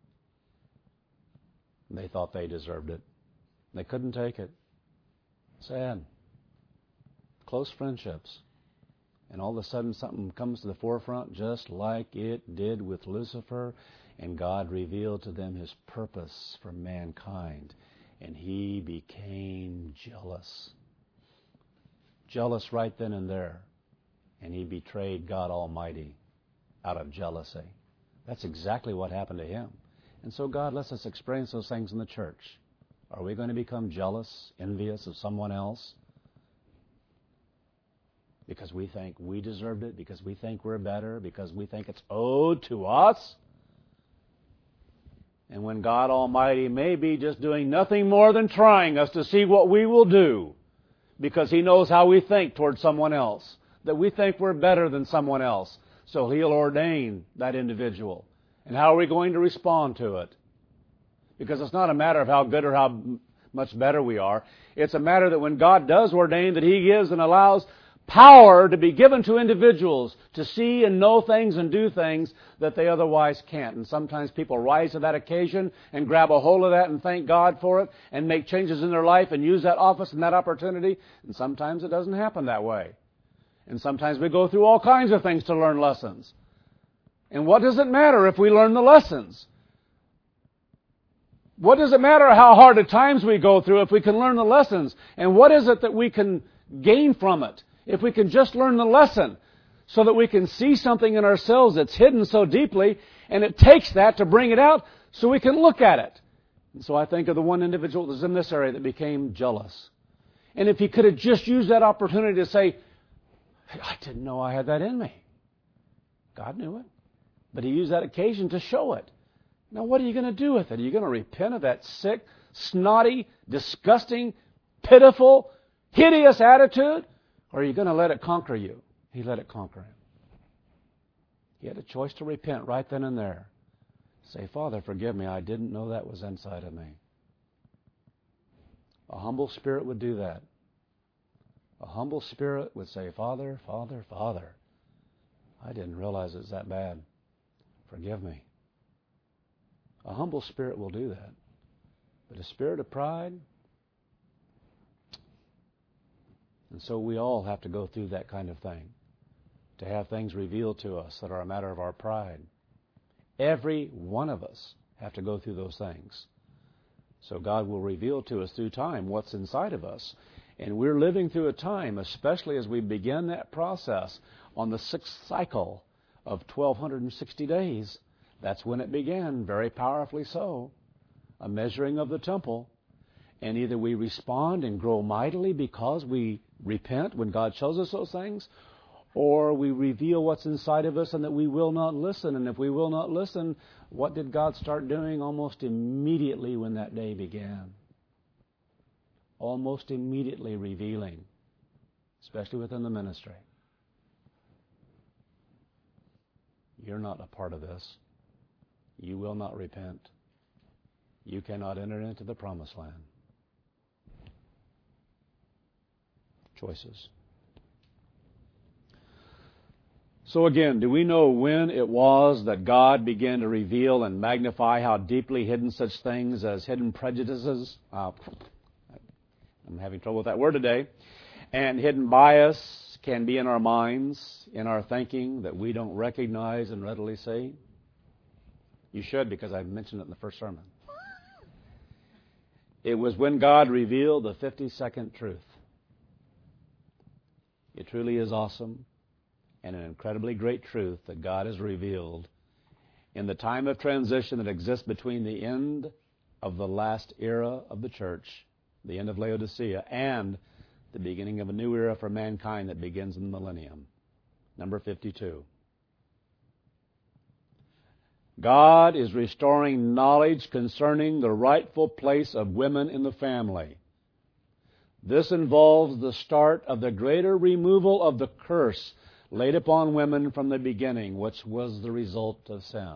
They thought they deserved it. They couldn't take it. Sad. Close friendships. And all of a sudden something comes to the forefront just like it did with Lucifer, and God revealed to them His purpose for mankind. And he became jealous. Jealous right then and there. And he betrayed God Almighty out of jealousy. That's exactly what happened to him. And so God lets us experience those things in the church. Are we going to become jealous, envious of someone else? Because we think we deserved it, because we think we're better, because we think it's owed to us? And when God Almighty may be just doing nothing more than trying us to see what we will do, because He knows how we think towards someone else, that we think we're better than someone else. So He'll ordain that individual. And how are we going to respond to it? Because it's not a matter of how good or how much better we are. It's a matter that when God does ordain, that He gives and allows power to be given to individuals to see and know things and do things that they otherwise can't. And sometimes people rise to that occasion and grab a hold of that and thank God for it and make changes in their life and use that office and that opportunity. And sometimes it doesn't happen that way. And sometimes we go through all kinds of things to learn lessons. And what does it matter if we learn the lessons? What does it matter how hard at times we go through if we can learn the lessons? And what is it that we can gain from it if we can just learn the lesson, so that we can see something in ourselves that's hidden so deeply, and it takes that to bring it out so we can look at it? And so I think of the one individual that was in this area that became jealous. And if he could have just used that opportunity to say, I didn't know I had that in me. God knew it. But he used that occasion to show it. Now what are you going to do with it? Are you going to repent of that sick, snotty, disgusting, pitiful, hideous attitude? Or are you going to let it conquer you? He let it conquer him. He had a choice to repent right then and there. Say, Father, forgive me. I didn't know that was inside of me. A humble spirit would do that. A humble spirit would say, Father, Father, Father, I didn't realize it's that bad. Forgive me. A humble spirit will do that. But a spirit of pride, and so we all have to go through that kind of thing, to have things revealed to us that are a matter of our pride. Every one of us have to go through those things. So God will reveal to us through time what's inside of us. And we're living through a time, especially as we begin that process on the sixth cycle of twelve sixty days. That's when it began, very powerfully so, a measuring of the temple. And either we respond and grow mightily because we repent when God shows us those things, or we reveal what's inside of us and that we will not listen. And if we will not listen, what did God start doing almost immediately when that day began? Almost immediately revealing, especially within the ministry. You're not a part of this. You will not repent. You cannot enter into the promised land. Choices. So again, do we know when it was that God began to reveal and magnify how deeply hidden such things as hidden prejudices, uh, I'm having trouble with that word today, and hidden bias can be in our minds, in our thinking, that we don't recognize and readily see? You should, because I mentioned it in the first sermon. It was when God revealed the fifty-second truth. It truly is awesome and an incredibly great truth that God has revealed in the time of transition that exists between the end of the last era of the church, the end of Laodicea, and the beginning of a new era for mankind that begins in the millennium. Number fifty-two. God is restoring knowledge concerning the rightful place of women in the family. This involves the start of the greater removal of the curse laid upon women from the beginning, which was the result of sin.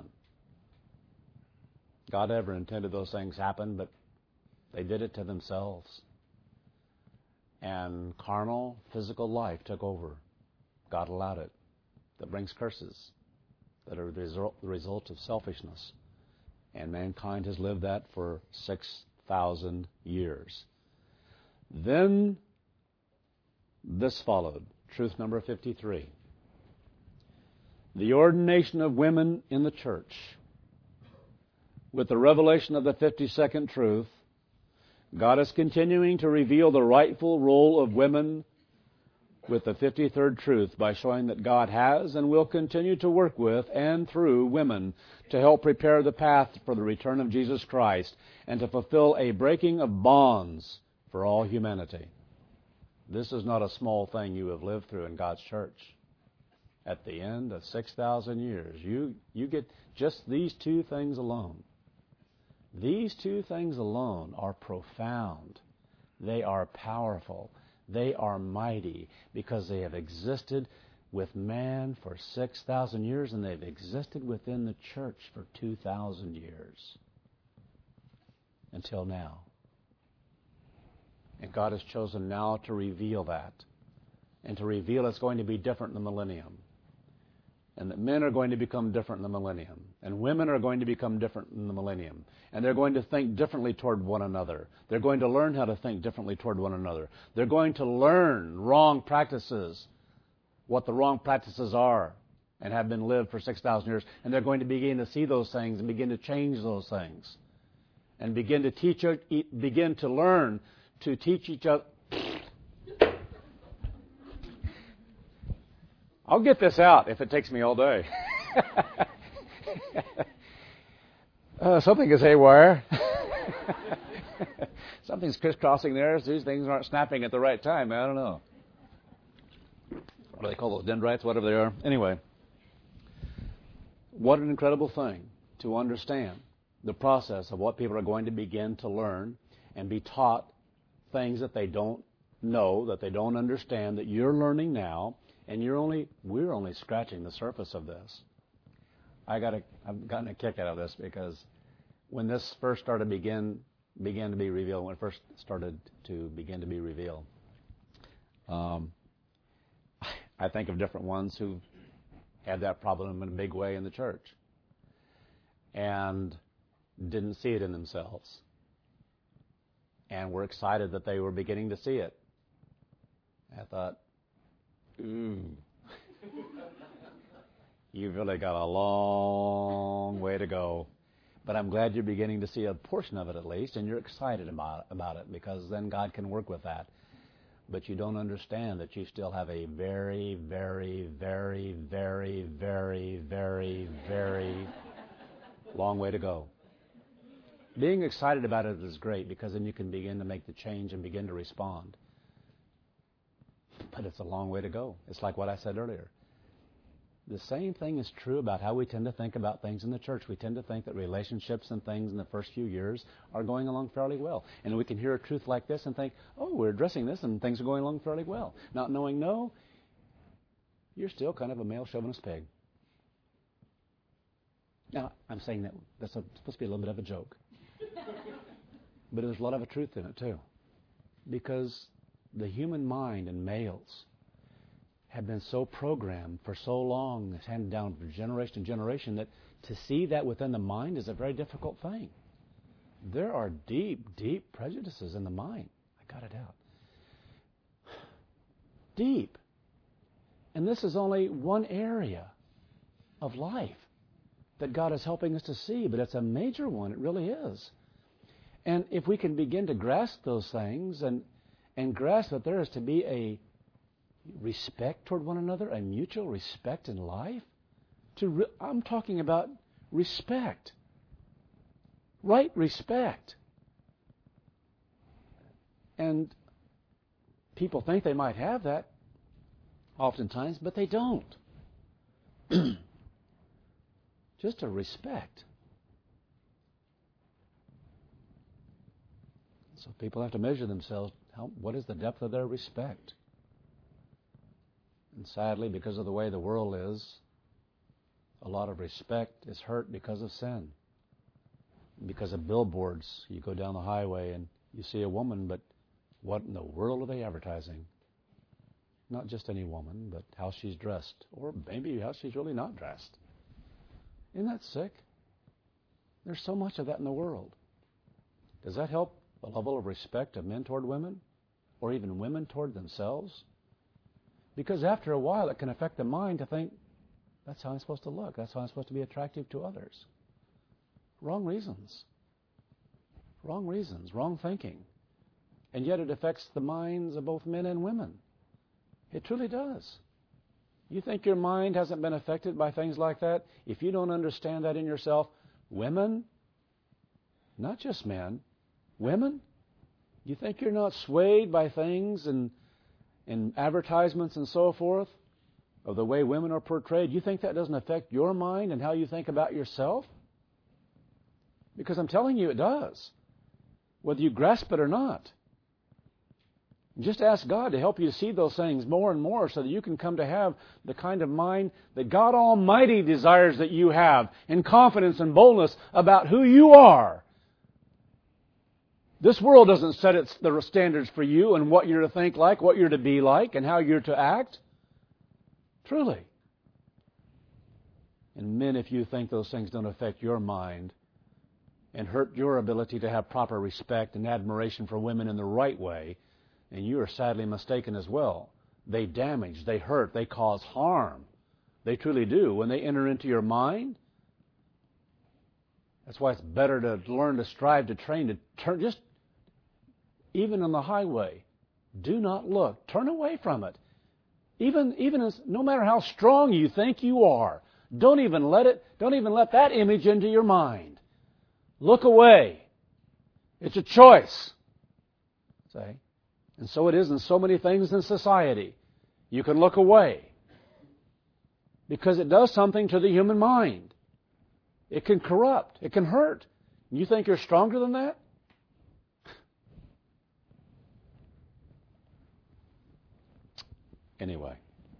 God never intended those things happen, but they did it to themselves. And carnal, physical life took over. God allowed it. That brings curses that are the result, the result of selfishness. And mankind has lived that for six thousand years. Then this followed, truth number fifty-three. The ordination of women in the church. With the revelation of the fifty-second truth, God is continuing to reveal the rightful role of women with the fifty-third truth by showing that God has and will continue to work with and through women to help prepare the path for the return of Jesus Christ and to fulfill a breaking of bonds for all humanity. This is not a small thing you have lived through in God's church. At the end of six thousand years, you, you get just these two things alone. These two things alone are profound. They are powerful. They are mighty because they have existed with man for six thousand years and they've existed within the church for two thousand years until now. And God has chosen now to reveal that and to reveal it's going to be different in the millennium. And that men are going to become different in the millennium. And women are going to become different in the millennium. And they're going to think differently toward one another. They're going to learn how to think differently toward one another. They're going to learn wrong practices, what the wrong practices are, and have been lived for six thousand years. And they're going to begin to see those things and begin to change those things. And begin to teach, begin to learn to teach each other. I'll get this out if it takes me all day. uh, something is haywire. something's crisscrossing there. So these things aren't snapping at the right time. I don't know. What do they call those, dendrites, whatever they are? Anyway, what an incredible thing to understand the process of what people are going to begin to learn and be taught things that they don't know, that they don't understand, that you're learning now, and you're only we're only scratching the surface of this. I got a, I've gotten a kick out of this because when this first started begin began to be revealed, when it first started to begin to be revealed, um, I think of different ones who had that problem in a big way in the church and didn't see it in themselves, and were excited that they were beginning to see it. I thought, ooh, you've really got a long way to go. But I'm glad you're beginning to see a portion of it at least, and you're excited about, about it, because then God can work with that. But you don't understand that you still have a very, very, very, very, very, very, very long way to go. Being excited about it is great, because then you can begin to make the change and begin to respond. But it's a long way to go. It's like what I said earlier. The same thing is true about how we tend to think about things in the church. We tend to think that relationships and things in the first few years are going along fairly well. And we can hear a truth like this and think, oh, we're addressing this and things are going along fairly well. Not knowing, no, you're still kind of a male chauvinist pig. Now, I'm saying that that's a, supposed to be a little bit of a joke. But there's a lot of a truth in it, too. Because the human mind and males have been so programmed for so long, it's handed down from generation to generation, that to see that within the mind is a very difficult thing. There are deep, deep prejudices in the mind. I got it out. Deep. And this is only one area of life that God is helping us to see, but it's a major one. It really is. And if we can begin to grasp those things and and grasp that there is to be a respect toward one another, a mutual respect in life. To re- I'm talking about respect. Right respect. And people think they might have that oftentimes, but they don't. Just a respect. So people have to measure themselves. How, what is the depth of their respect? And sadly, because of the way the world is, a lot of respect is hurt because of sin. Because of billboards. You go down the highway and you see a woman, but what in the world are they advertising? Not just any woman, but how she's dressed. Or maybe how she's really not dressed. Isn't that sick? There's so much of that in the world. Does that help the level of respect of men toward women, or even women toward themselves? Because after a while it can affect the mind to think, that's how I'm supposed to look, that's how I'm supposed to be attractive to others. Wrong reasons. Wrong reasons, wrong thinking. And yet it affects the minds of both men and women. It truly does. You think your mind hasn't been affected by things like that? If you don't understand that in yourself, women, not just men, women, you think you're not swayed by things and, and advertisements and so forth of the way women are portrayed? You think that doesn't affect your mind and how you think about yourself? Because I'm telling you it does, whether you grasp it or not. Just ask God to help you to see those things more and more so that you can come to have the kind of mind that God Almighty desires that you have, in confidence and boldness about who you are. This world doesn't set its, the standards for you and what you're to think like, what you're to be like, and how you're to act. Truly. And men, if you think those things don't affect your mind and hurt your ability to have proper respect and admiration for women in the right way, and you are sadly mistaken as well. They damage, they hurt, they cause harm. They truly do. When they enter into your mind, that's why it's better to learn to strive to train to turn, just even on the highway, do not look. Turn away from it. Even, even as, no matter how strong you think you are, don't even let it, don't even let that image into your mind. Look away. It's a choice. See? And so it is in so many things in society. You can look away because it does something to the human mind. It can corrupt. It can hurt. You think you're stronger than that? Anyway,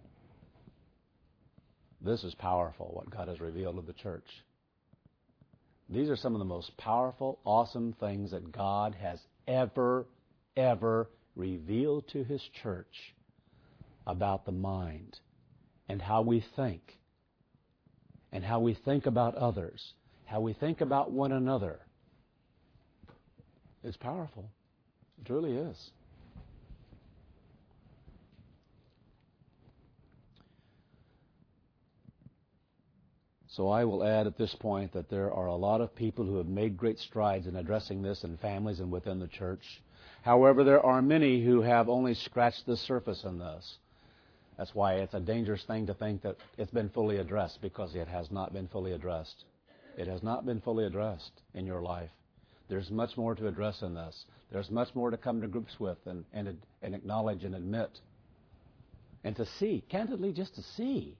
this is powerful, what God has revealed to the church. These are some of the most powerful, awesome things that God has ever, ever revealed to His church about the mind and how we think and how we think about others, how we think about one another. It's powerful. It truly is. So I will add at this point that there are a lot of people who have made great strides in addressing this in families and within the church. However, there are many who have only scratched the surface in this. That's why it's a dangerous thing to think that it's been fully addressed, because it has not been fully addressed. It has not been fully addressed in your life. There's much more to address in this. There's much more to come to grips with and, and, and acknowledge and admit. And to see, candidly, just to see.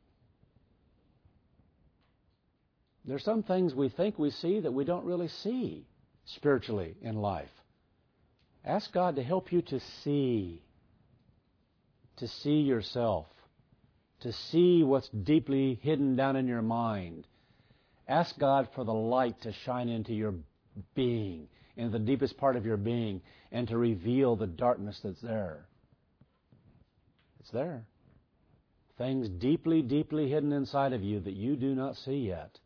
There's some things we think we see that we don't really see spiritually in life. Ask God to help you to see, to see yourself, to see what's deeply hidden down in your mind. Ask God for the light to shine into your being, into the deepest part of your being, and to reveal the darkness that's there. It's there. Things deeply, deeply hidden inside of you that you do not see yet.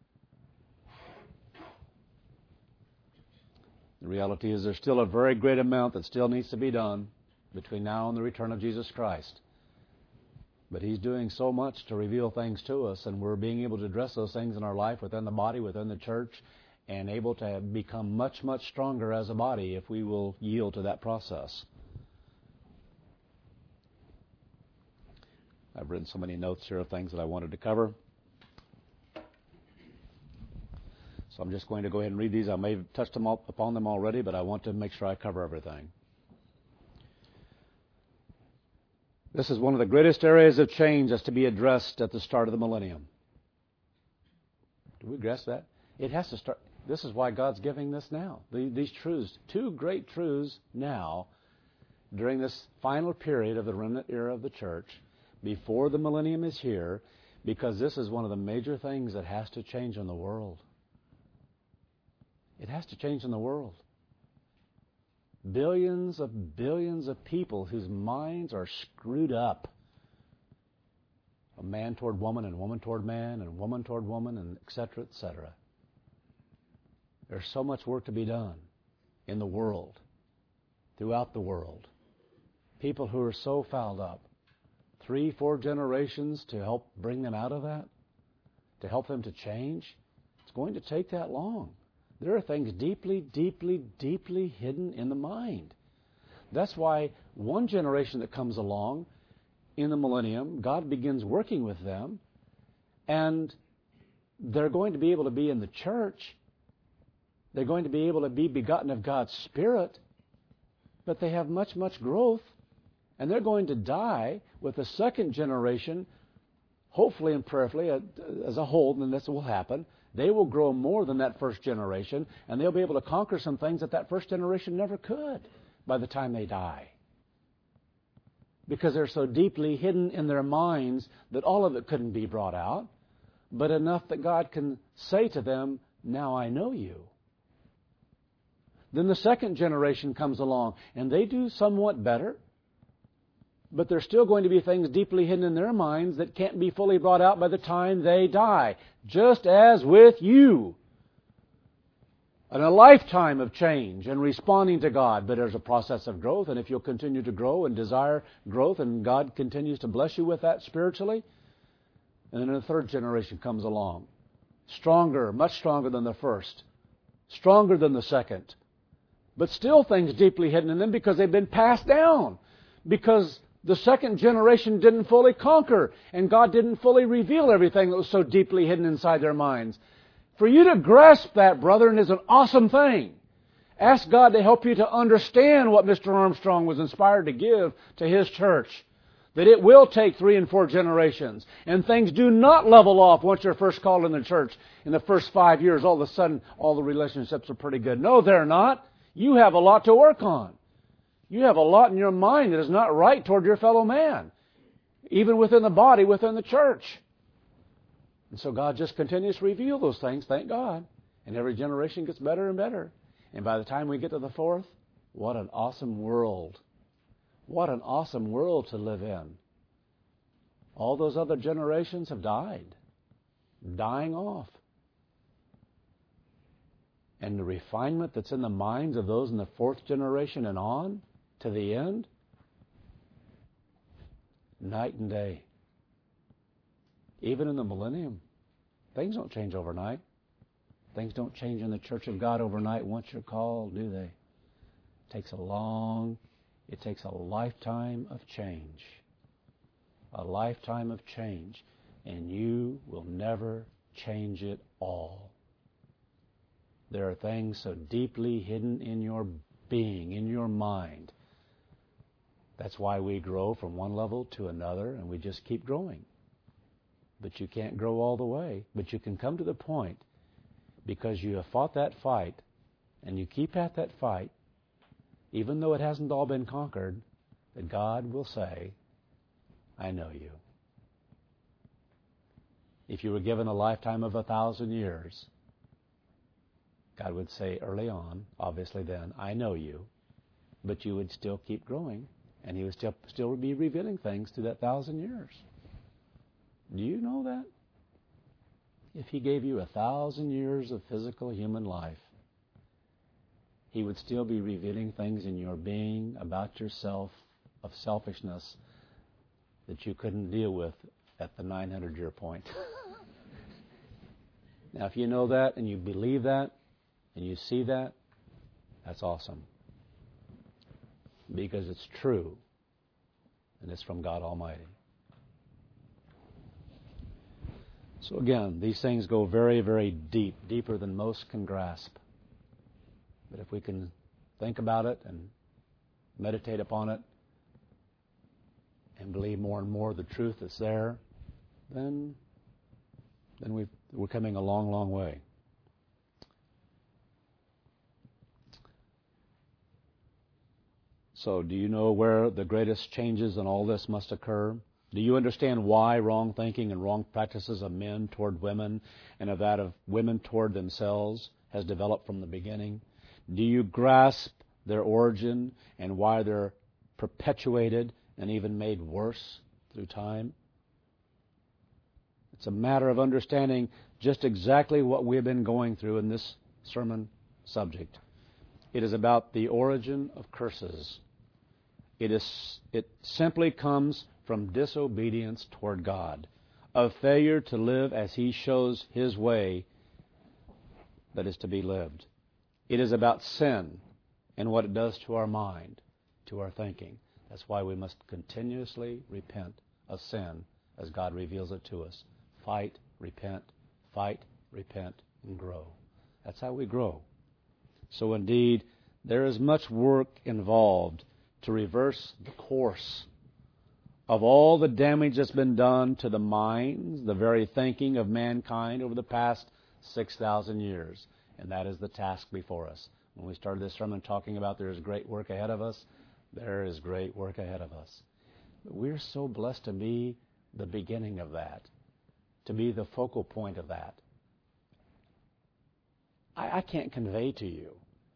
The reality is there's still a very great amount that still needs to be done between now and the return of Jesus Christ. But He's doing so much to reveal things to us, and we're being able to address those things in our life, within the body, within the church, and able to become much, much stronger as a body if we will yield to that process. I've written so many notes here of things that I wanted to cover. So I'm just going to go ahead and read these. I may have touched them up upon them already, but I want to make sure I cover everything. This is one of the greatest areas of change that's to be addressed at the start of the millennium. Do we grasp that? It has to start. This is why God's giving this now. These truths, two great truths now, during this final period of the remnant era of the church, before the millennium is here, because this is one of the major things that has to change in the world. It has to change in the world. Billions of billions of people whose minds are screwed up. A man toward woman, and woman toward man, and woman toward woman, and et cetera, et cetera. There's so much work to be done in the world, throughout the world. People who are so fouled up. Three, four generations to help bring them out of that, to help them to change. It's going to take that long. There are things deeply, deeply, deeply hidden in the mind. That's why one generation that comes along in the millennium, God begins working with them, and they're going to be able to be in the church. They're going to be able to be begotten of God's Spirit, but they have much, much growth, and they're going to die with the second generation, hopefully and prayerfully, as a whole, and this will happen. They will grow more than that first generation, and they'll be able to conquer some things that that first generation never could by the time they die. Because they're so deeply hidden in their minds that all of it couldn't be brought out, but enough that God can say to them, "Now I know you." Then the second generation comes along, and they do somewhat better, but there's still going to be things deeply hidden in their minds that can't be fully brought out by the time they die. Just as with you. And a lifetime of change and responding to God. But there's a process of growth, and if you'll continue to grow and desire growth, and God continues to bless you with that spiritually, and then a third generation comes along. Stronger, much stronger than the first. Stronger than the second. But still things deeply hidden in them because they've been passed down. Because the second generation didn't fully conquer, and God didn't fully reveal everything that was so deeply hidden inside their minds. For you to grasp that, brethren, is an awesome thing. Ask God to help you to understand what Mister Armstrong was inspired to give to his church. That it will take three and four generations. And things do not level off once you're first called in the church. In the first five years, all of a sudden, all the relationships are pretty good. No, they're not. You have a lot to work on. You have a lot in your mind that is not right toward your fellow man. Even within the body, within the church. And so God just continues to reveal those things, thank God. And every generation gets better and better. And by the time we get to the fourth, what an awesome world. What an awesome world to live in. All those other generations have died. Dying off. And the refinement that's in the minds of those in the fourth generation and on, to the end, night and day. Even in the millennium, things don't change overnight. Things don't change in the Church of God overnight once you're called, do they? It takes a long, it takes a lifetime of change. A lifetime of change. And you will never change it all. There are things so deeply hidden in your being, in your mind. That's why we grow from one level to another, and we just keep growing. But you can't grow all the way. But you can come to the point, because you have fought that fight, and you keep at that fight, even though it hasn't all been conquered, that God will say, I know you. If you were given a lifetime of a thousand years, God would say early on, obviously then, I know you, but you would still keep growing, and He would still, still be revealing things through that thousand years. Do you know that? If He gave you a thousand years of physical human life, He would still be revealing things in your being about yourself, of selfishness, that you couldn't deal with at the nine hundred year point. Now, if you know that, and you believe that, and you see that, that's awesome. Because it's true, and it's from God Almighty. So again, these things go very, very deep, deeper than most can grasp. But if we can think about it and meditate upon it and believe more and more the truth that's there, then then we've, we're coming a long, long way. So do you know where the greatest changes in all this must occur? Do you understand why wrong thinking and wrong practices of men toward women and of that of women toward themselves has developed from the beginning? Do you grasp their origin and why they're perpetuated and even made worse through time? It's a matter of understanding just exactly what we've been going through in this sermon subject. It is about the origin of curses. It is. It simply comes from disobedience toward God, of failure to live as He shows His way that is to be lived. It is about sin and what it does to our mind, to our thinking. That's why we must continuously repent of sin as God reveals it to us. Fight, repent, fight, repent, and grow. That's how we grow. So indeed, there is much work involved to reverse the course of all the damage that's been done to the minds, the very thinking of mankind over the past six thousand years. And that is the task before us. When we started this sermon talking about there is great work ahead of us, there is great work ahead of us. But we're so blessed to be the beginning of that, to be the focal point of that. I, I can't convey to you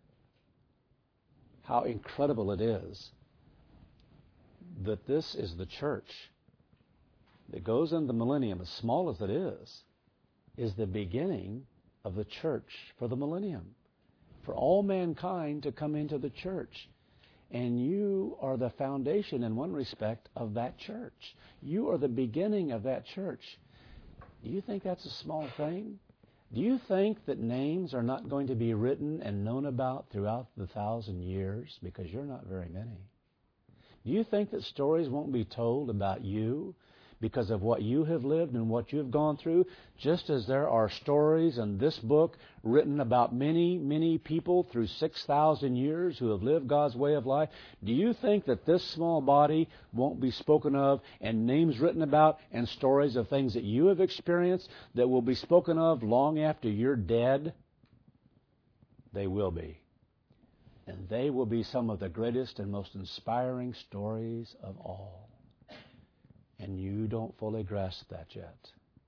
how incredible it is that this is the church that goes into the millennium, as small as it is, is the beginning of the church for the millennium, for all mankind to come into the church. And you are the foundation, in one respect, of that church. You are the beginning of that church. Do you think that's a small thing? Do you think that names are not going to be written and known about throughout the thousand years? Because you're not very many. Do you think that stories won't be told about you? because of what you have lived and what you've gone through, just as there are stories in this book written about many, many people through six thousand years who have lived God's way of life. Do you think that this small body won't be spoken of and names written about and stories of things that you have experienced that will be spoken of long after you're dead? They will be. And they will be some of the greatest and most inspiring stories of all. And you don't fully grasp that yet.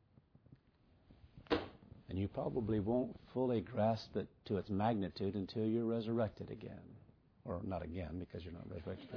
And you probably won't fully grasp it to its magnitude until you're resurrected again. Or not again, because you're not resurrected.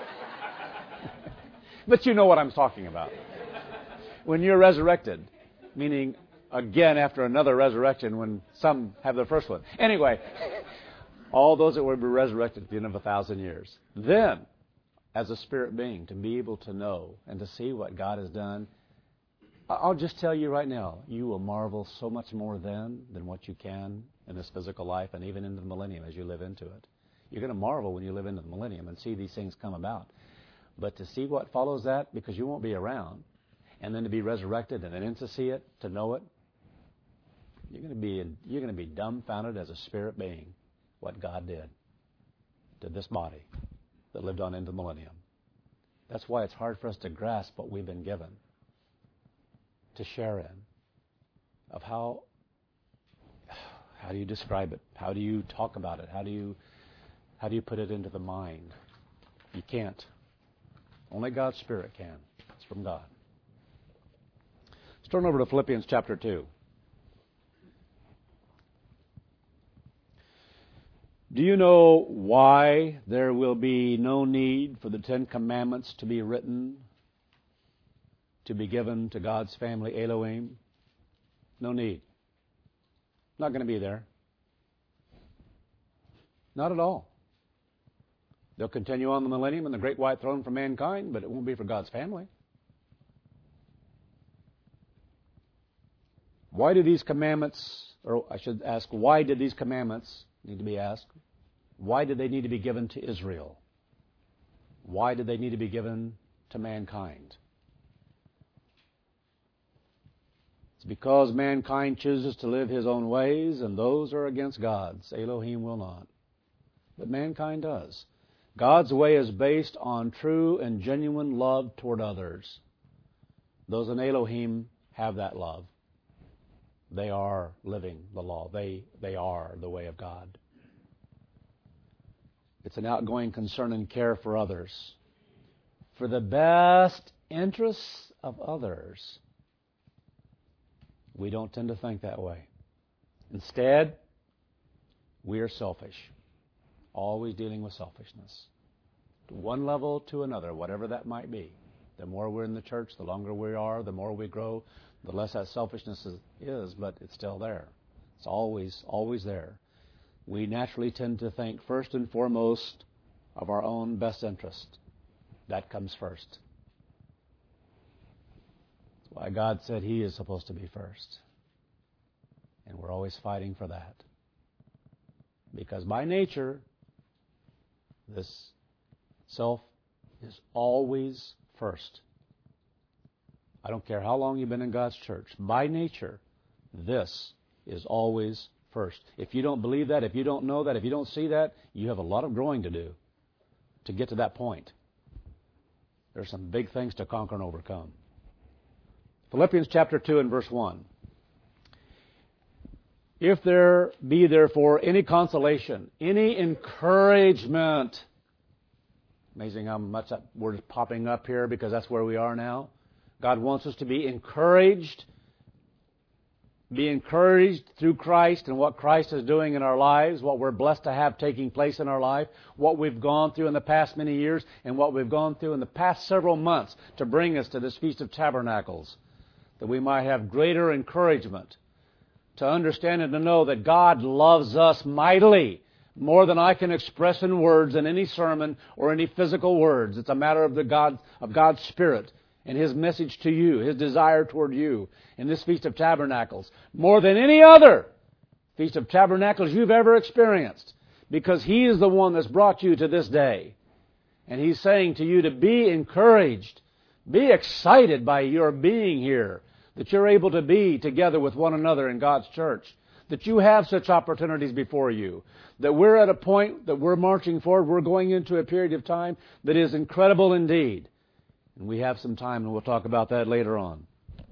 But you know what I'm talking about. When you're resurrected, meaning again after another resurrection when some have their first one. Anyway, all those that will be resurrected at the end of a thousand years. Then, as a spirit being, to be able to know and to see what God has done, I'll just tell you right now, you will marvel so much more then than what you can in this physical life and even into the millennium as you live into it. You're going to marvel when you live into the millennium and see these things come about. But to see what follows that, because you won't be around, and then to be resurrected and then to see it, to know it, you're going to be you're going to be dumbfounded as a spirit being what God did to this body that lived on into the millennium. That's why it's hard for us to grasp what we've been given to share in, of how how do you describe it? How do you talk about it? How do you how do you put it into the mind? You can't. Only God's Spirit can. It's from God. Let's turn over to Philippians chapter two. Do you know why there will be no need for the Ten Commandments to be written, to be given to God's family, Elohim? No need. Not going to be there. Not at all. They'll continue on the millennium and the great white throne for mankind, but it won't be for God's family. Why do these commandments, or I should ask, why did these commandments need to be asked? Why did they need to be given to Israel? Why did they need to be given to mankind? It's because mankind chooses to live his own ways, and those are against God's. Elohim will not. But mankind does. God's way is based on true and genuine love toward others. Those in Elohim have that love. They are living the law. They, they are the way of God. It's an outgoing concern and care for others, for the best interests of others. We don't tend to think that way. Instead, we are selfish, always dealing with selfishness. To one level to another, whatever that might be. The more we're in the church, the longer we are, the more we grow, the less that selfishness is, is, but it's still there. It's always, always there. We naturally tend to think first and foremost of our own best interest. That comes first. That's why God said He is supposed to be first. And we're always fighting for that. Because by nature, this self is always first. I don't care how long you've been in God's church. By nature, this is always first. If you don't believe that, if you don't know that, if you don't see that, you have a lot of growing to do to get to that point. There's some big things to conquer and overcome. Philippians chapter two and verse one. If there be therefore any consolation, any encouragement. Amazing how much that word is popping up here because that's where we are now. God wants us to be encouraged. Be encouraged through Christ and what Christ is doing in our lives, what we're blessed to have taking place in our life, what we've gone through in the past many years, and what we've gone through in the past several months to bring us to this Feast of Tabernacles, that we might have greater encouragement to understand and to know that God loves us mightily, more than I can express in words in any sermon or any physical words. It's a matter of the God of God's Spirit and His message to you, His desire toward you in this Feast of Tabernacles, more than any other Feast of Tabernacles you've ever experienced, because He is the one that's brought you to this day. And He's saying to you to be encouraged, Be excited by your being here, that you're able to be together with one another in God's church, that you have such opportunities before you, that we're at a point that we're marching forward, we're going into a period of time that is incredible indeed. And we have some time, and we'll talk about that later on.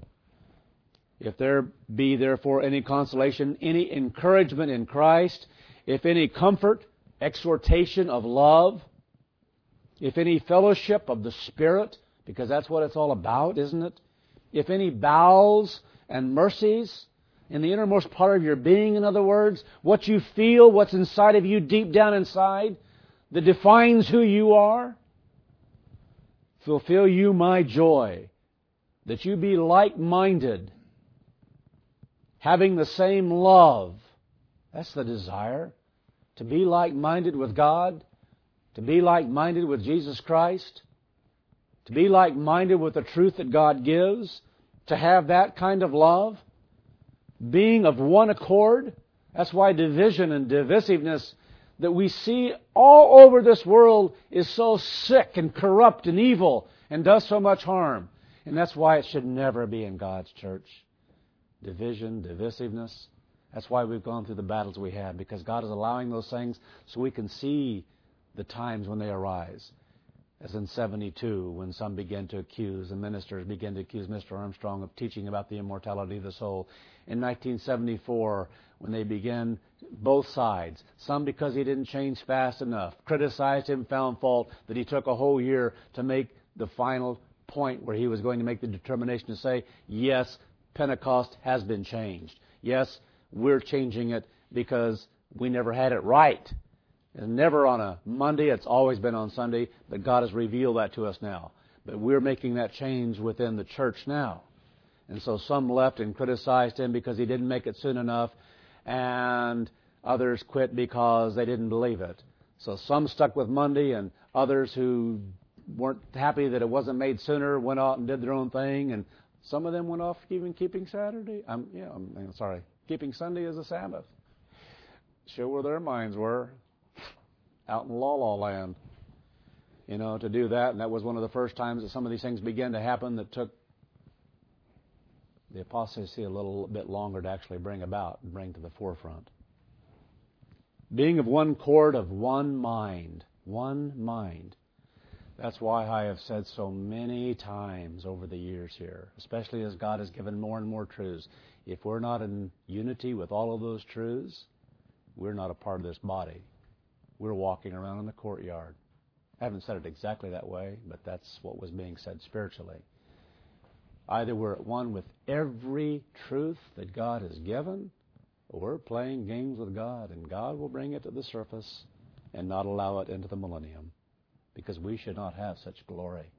If there be therefore any consolation, any encouragement in Christ, if any comfort, exhortation of love, if any fellowship of the Spirit, because that's what it's all about, isn't it? If any bowels and mercies in the innermost part of your being, in other words, what you feel, what's inside of you, deep down inside, that defines who you are, fulfill you my joy, that you be like-minded, having the same love. That's the desire. To be like-minded with God, to be like-minded with Jesus Christ, to be like-minded with the truth that God gives, to have that kind of love, being of one accord. That's why division and divisiveness that we see all over this world is so sick and corrupt and evil and does so much harm. And that's why it should never be in God's church. Division, divisiveness. That's why we've gone through the battles we have, because God is allowing those things so we can see the times when they arise. As in seventy-two, when some began to accuse, and ministers began to accuse Mister Armstrong of teaching about the immortality of the soul. In nineteen seventy-four, when they began, both sides, some because he didn't change fast enough, criticized him, found fault that he took a whole year to make the final point where he was going to make the determination to say, yes, Pentecost has been changed. Yes, we're changing it because we never had it right. It's never on a Monday. It's always been on Sunday. But God has revealed that to us now. But we're making that change within the church now. And so some left and criticized him because he didn't make it soon enough. And others quit because they didn't believe it. So some stuck with Monday, and others who weren't happy that it wasn't made sooner went out and did their own thing. And some of them went off even keeping Saturday. I'm, yeah, I'm sorry, keeping Sunday as a Sabbath. Sure where their minds were. Out in La La Land, you know, to do that. And that was one of the first times that some of these things began to happen that took the apostasy a little bit longer to actually bring about and bring to the forefront. Being of one accord, of one mind. One mind. That's why I have said so many times over the years here, especially as God has given more and more truths. If we're not in unity with all of those truths, we're not a part of this body. We're walking around in the courtyard. I haven't said it exactly that way, but that's what was being said spiritually. Either we're at one with every truth that God has given, or we're playing games with God, and God will bring it to the surface and not allow it into the millennium, because we should not have such glory.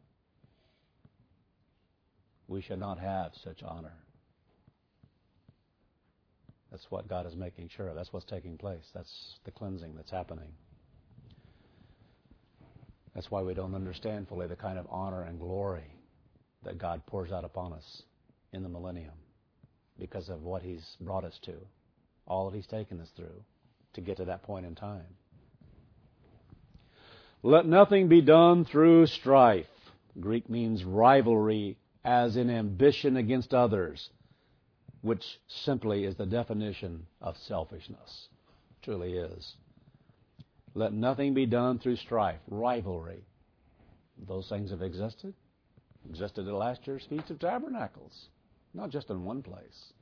We should not have such honor. That's what God is making sure of. That's what's taking place. That's the cleansing that's happening. That's why we don't understand fully the kind of honor and glory that God pours out upon us in the millennium, because of what He's brought us to, all that He's taken us through to get to that point in time. Let nothing be done through strife. Greek means rivalry, as in ambition against others, which simply is the definition of selfishness. It truly is. Let nothing be done through strife, rivalry. Those things have existed. Existed at last year's Feast of Tabernacles, not just in one place.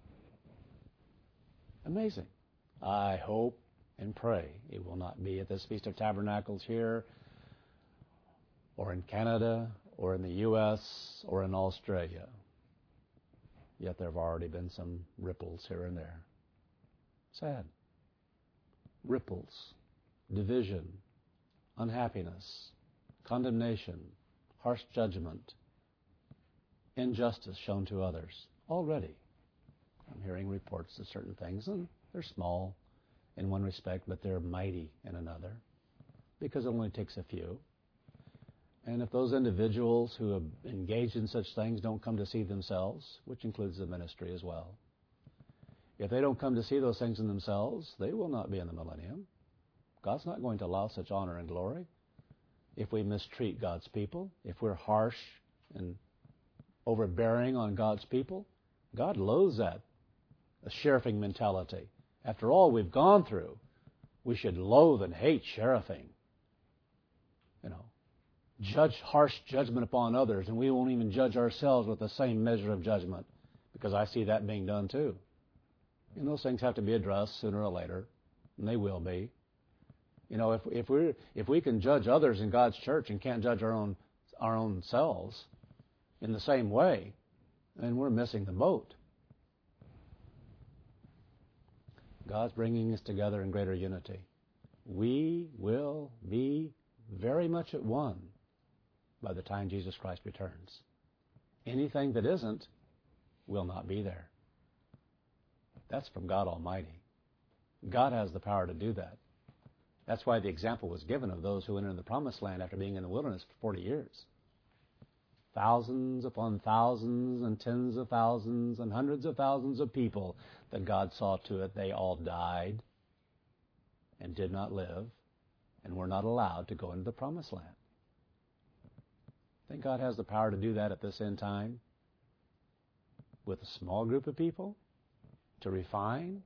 Amazing. I hope and pray it will not be at this Feast of Tabernacles here, or in Canada, or in the U S, or in Australia. Yet there have already been some ripples here and there. Sad. Ripples. Division, unhappiness, condemnation, harsh judgment, injustice shown to others. Already, I'm hearing reports of certain things, and they're small in one respect, but they're mighty in another, because it only takes a few. And if those individuals who have engaged in such things don't come to see themselves, which includes the ministry as well, if they don't come to see those things in themselves, they will not be in the millennium. God's not going to allow such honor and glory if we mistreat God's people, if we're harsh and overbearing on God's people. God loathes that, a sheriffing mentality. After all we've gone through, we should loathe and hate sheriffing. You know, judge harsh judgment upon others, and we won't even judge ourselves with the same measure of judgment, because I see that being done too. And those things have to be addressed sooner or later, and they will be. You know, if if we if we can judge others in God's church and can't judge our own our own selves in the same way, then we're missing the boat. God's bringing us together in greater unity. We will be very much at one by the time Jesus Christ returns. Anything that isn't will not be there. That's from God Almighty. God has the power to do that. That's why the example was given of those who entered the Promised Land after being in the wilderness for forty years. Thousands upon thousands and tens of thousands and hundreds of thousands of people that God saw to it they all died and did not live and were not allowed to go into the Promised Land. I think God has the power to do that at this end time with a small group of people to refine.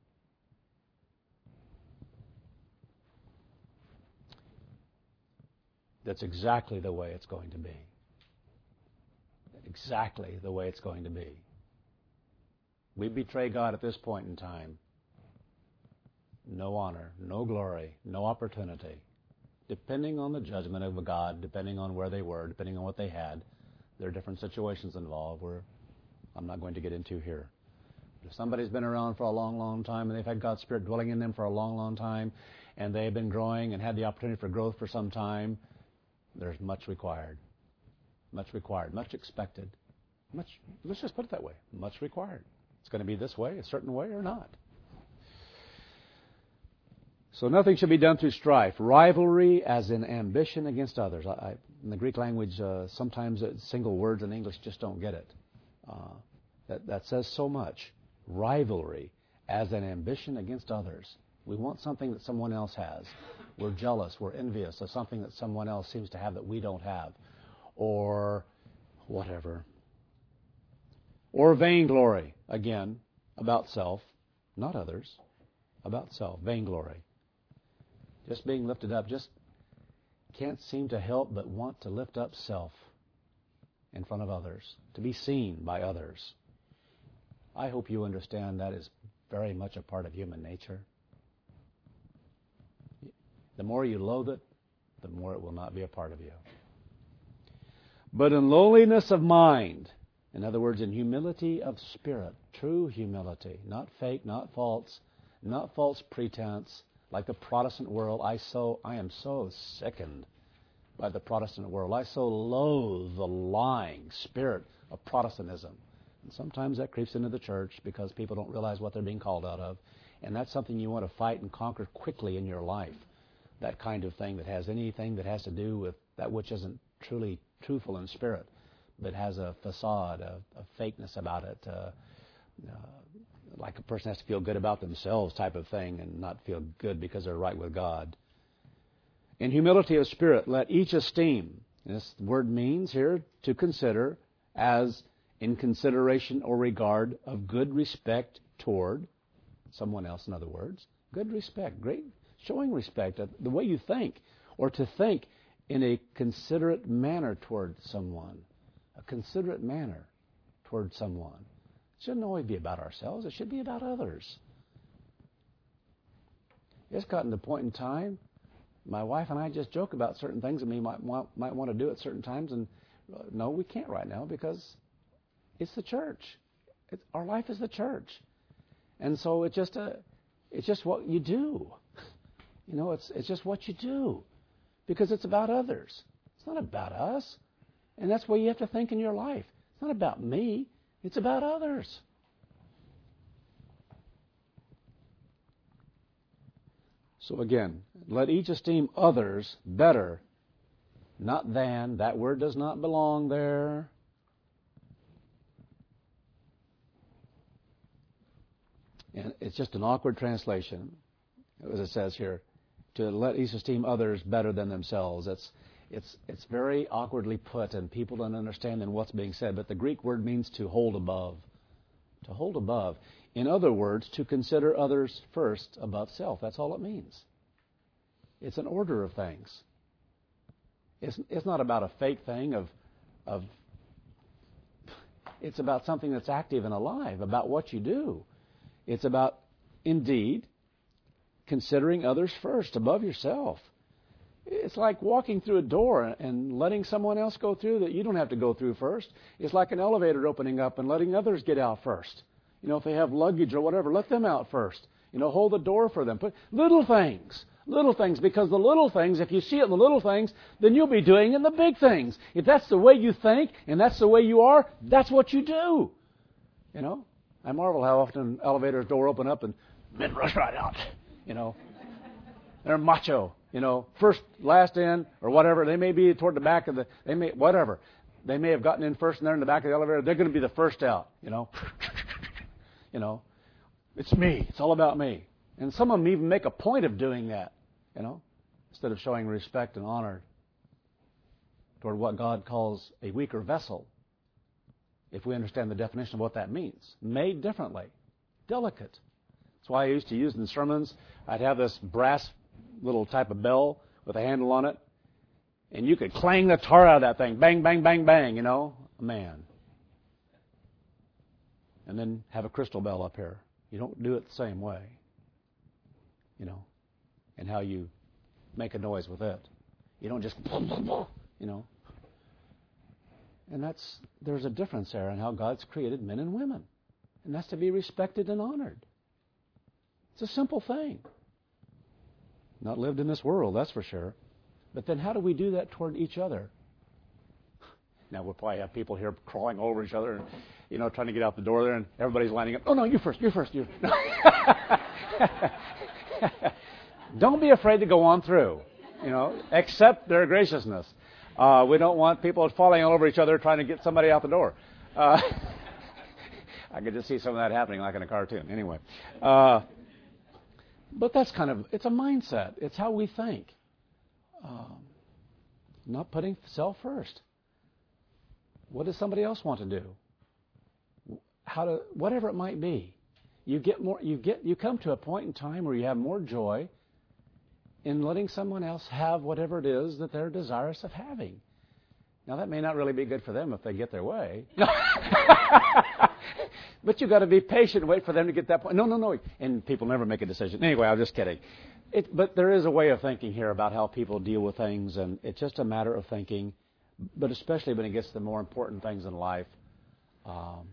That's exactly the way it's going to be. Exactly the way it's going to be. We betray God at this point in time. No honor, no glory, no opportunity. Depending on the judgment of God, depending on where they were, depending on what they had, there are different situations involved where I'm not going to get into here. If somebody's been around for a long, long time and they've had God's Spirit dwelling in them for a long, long time, and they've been growing and had the opportunity for growth for some time, there's much required. Much required, much expected. Much, let's just put it that way, much required. It's going to be this way, a certain way, or not. So nothing should be done through strife. Rivalry as in ambition against others. I, I, in the Greek language, uh, sometimes single words in English just don't get it. Uh, that, that says so much. Rivalry as an ambition against others. We want something that someone else has. We're jealous, we're envious of something that someone else seems to have that we don't have. Or whatever. Or vainglory, again, about self, not others, about self, vainglory. Just being lifted up, just can't seem to help but want to lift up self in front of others, to be seen by others. I hope you understand that is very much a part of human nature. The more you loathe it, the more it will not be a part of you. But in lowliness of mind, in other words, in humility of spirit, true humility, not fake, not false, not false pretense, like the Protestant world. I so I am so sickened by the Protestant world. I so loathe the lying spirit of Protestantism. And sometimes that creeps into the church because people don't realize what they're being called out of. And that's something you want to fight and conquer quickly in your life. That kind of thing that has anything that has to do with that which isn't truly truthful in spirit, but has a facade, a, a fakeness about it, uh, uh, like a person has to feel good about themselves type of thing and not feel good because they're right with God. In humility of spirit, let each esteem, this word means here to consider as in consideration or regard of good respect toward someone else, in other words. Good respect, great, showing respect, uh, the way you think, or to think in a considerate manner toward someone. A considerate manner toward someone. It shouldn't always be about ourselves. It should be about others. It's gotten to a point in time, my wife and I just joke about certain things that we might want, might want to do at certain times, and uh, no, we can't right now because it's the church. It's, our life is the church. And so it's just a, it's just what you do. You know, it's it's just what you do. Because it's about others. It's not about us. And that's what you have to think in your life. It's not about me. It's about others. So again, let each esteem others better, not than. That word does not belong there. And it's just an awkward translation, as it says here, to let each esteem others better than themselves. It's It's it's very awkwardly put, and people don't understand then what's being said. But the Greek word means to hold above. To hold above. In other words, to consider others first above self. That's all it means. It's an order of things. It's it's not about a fake thing of of. It's about something that's active and alive, about what you do. It's about, indeed, considering others first above yourself. It's like walking through a door and letting someone else go through that you don't have to go through first. It's like an elevator opening up and letting others get out first. You know, if they have luggage or whatever, let them out first. You know, hold the door for them. Put little things, little things, because the little things, if you see it in the little things, then you'll be doing it in the big things. If that's the way you think and that's the way you are, that's what you do. You know, I marvel how often elevators door open up and men rush right out. You know, they're macho. You know, first, last in, or whatever. They may be toward the back of the, they may, whatever. They may have gotten in first and they're in the back of the elevator. They're going to be the first out, you know. You know, it's me. It's all about me. And some of them even make a point of doing that, you know, instead of showing respect and honor toward what God calls a weaker vessel, if we understand the definition of what that means. Made differently. Delicate. That's why I used to use in sermons, I'd have this brass little type of bell with a handle on it, and you could clang the tar out of that thing. Bang, bang, bang, bang, you know. A man. And then have a crystal bell up here. You don't do it the same way. You know, and how you make a noise with it. You don't just, you know. And that's, there's a difference there in how God's created men and women. And that's to be respected and honored. It's a simple thing. Not lived in this world, that's for sure. But then how do we do that toward each other? Now, we'll probably have people here crawling over each other and, you know, trying to get out the door there, and everybody's lining up. Oh, no, you first, you first, you. No. Don't be afraid to go on through. You know, accept their graciousness. Uh, we don't want people falling all over each other trying to get somebody out the door. Uh, I could just see some of that happening like in a cartoon. Anyway. Uh, but that's kind of, it's a mindset. It's how we think. Um, not putting self first. What does somebody else want to do? How to, whatever it might be. You get more, you get, you come to a point in time where you have more joy in letting someone else have whatever it is that they're desirous of having. Now, that may not really be good for them if they get their way. But you've got to be patient and wait for them to get that point. No, no, no. And people never make a decision. Anyway, I'm just kidding. It, but there is a way of thinking here about how people deal with things, and it's just a matter of thinking, but especially when it gets to the more important things in life. Um,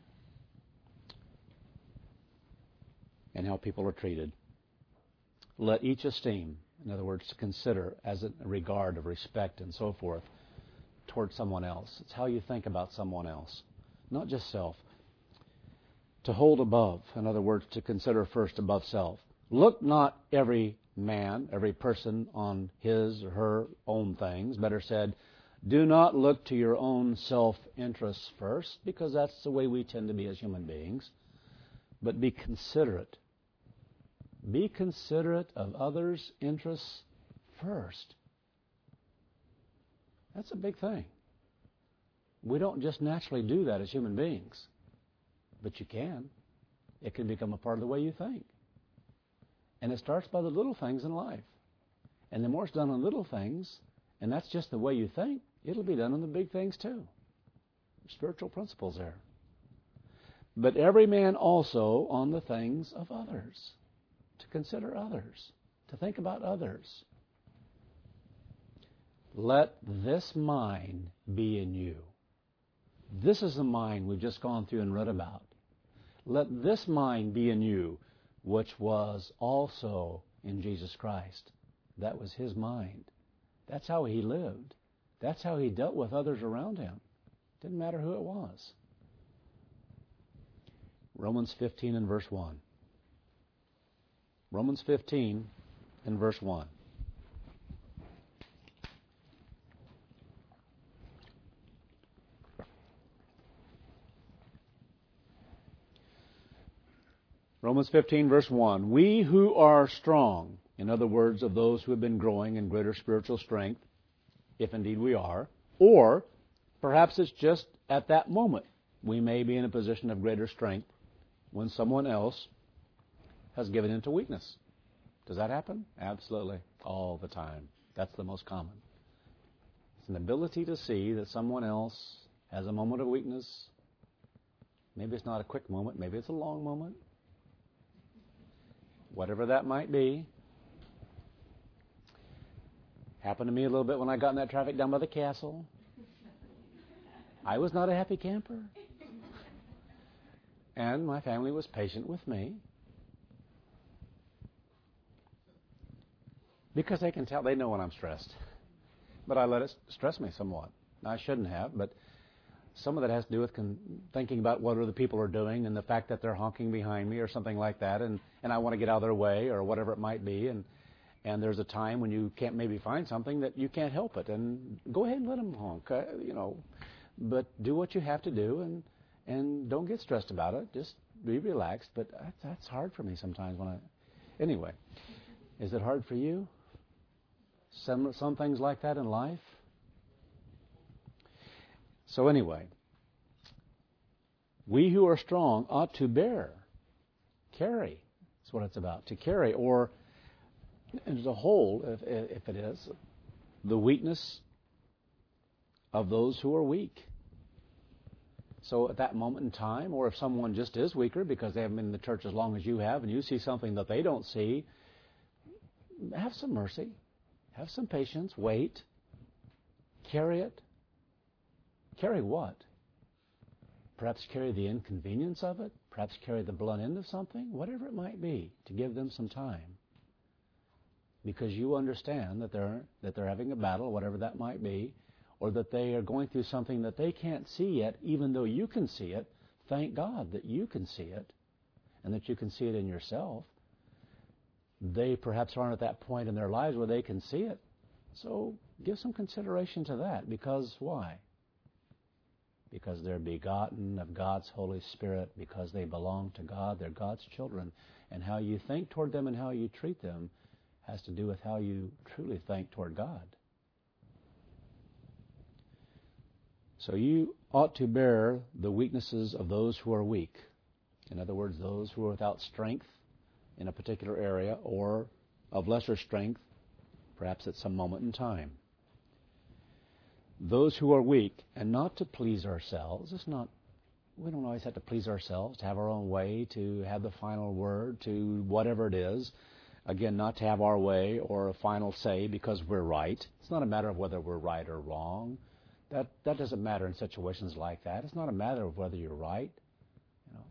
and how people are treated. Let each esteem, in other words, to consider as a regard of respect and so forth toward someone else. It's how you think about someone else, not just self. To hold above, in other words, to consider first above self. Look not every man, every person on his or her own things. Better said, do not look to your own self-interests first, because that's the way we tend to be as human beings. But be considerate. Be considerate of others' interests first. That's a big thing. We don't just naturally do that as human beings. But you can. It can become a part of the way you think. And it starts by the little things in life. And the more it's done on little things, and that's just the way you think, it'll be done on the big things too. Spiritual principles there. But every man also on the things of others. To consider others. To think about others. Let this mind be in you. This is the mind we've just gone through and read about. Let this mind be in you, which was also in Jesus Christ. That was his mind. That's how he lived. That's how he dealt with others around him. Didn't matter who it was. Romans fifteen and verse one. Romans fifteen and verse one. Romans fifteen, verse one. We who are strong, in other words, of those who have been growing in greater spiritual strength, if indeed we are, or perhaps it's just at that moment we may be in a position of greater strength when someone else has given into weakness. Does that happen? Absolutely. All the time. That's the most common. It's an ability to see that someone else has a moment of weakness. Maybe it's not a quick moment. Maybe it's a long moment. Whatever that might be. Happened to me a little bit when I got in that traffic down by the castle. I was not a happy camper. And my family was patient with me. Because they can tell, they know when I'm stressed. But I let it stress me somewhat. I shouldn't have, but some of that has to do with con- thinking about what other people are doing and the fact that they're honking behind me or something like that, and, and I want to get out of their way or whatever it might be. And, and there's a time when you can't maybe find something that you can't help it. And go ahead and let them honk, uh, you know. But do what you have to do, and, and don't get stressed about it. Just be relaxed. But that's, that's hard for me sometimes when I... Anyway, is it hard for you? Some, some things like that in life? So anyway, we who are strong ought to bear, carry. That's what it's about, to carry, or as a whole, if, if it is, the weakness of those who are weak. So at that moment in time, or if someone just is weaker because they haven't been in the church as long as you have, and you see something that they don't see, have some mercy. Have some patience. Wait. Carry it. Carry what? Perhaps carry the inconvenience of it. Perhaps carry the blunt end of something. Whatever it might be, to give them some time. Because you understand that they're that they're having a battle, whatever that might be, or that they are going through something that they can't see yet, even though you can see it. Thank God that you can see it, and that you can see it in yourself. They perhaps aren't at that point in their lives where they can see it. So give some consideration to that. Because why? Because they're begotten of God's Holy Spirit, because they belong to God, they're God's children. And how you think toward them and how you treat them has to do with how you truly think toward God. So you ought to bear the weaknesses of those who are weak. In other words, those who are without strength in a particular area, or of lesser strength, perhaps at some moment in time. Those who are weak, and not to please ourselves. It's not, we don't always have to please ourselves, to have our own way, to have the final word, to whatever it is. Again, not to have our way or a final say because we're right. It's not a matter of whether we're right or wrong. That that doesn't matter in situations like that. It's not a matter of whether you're right, you know,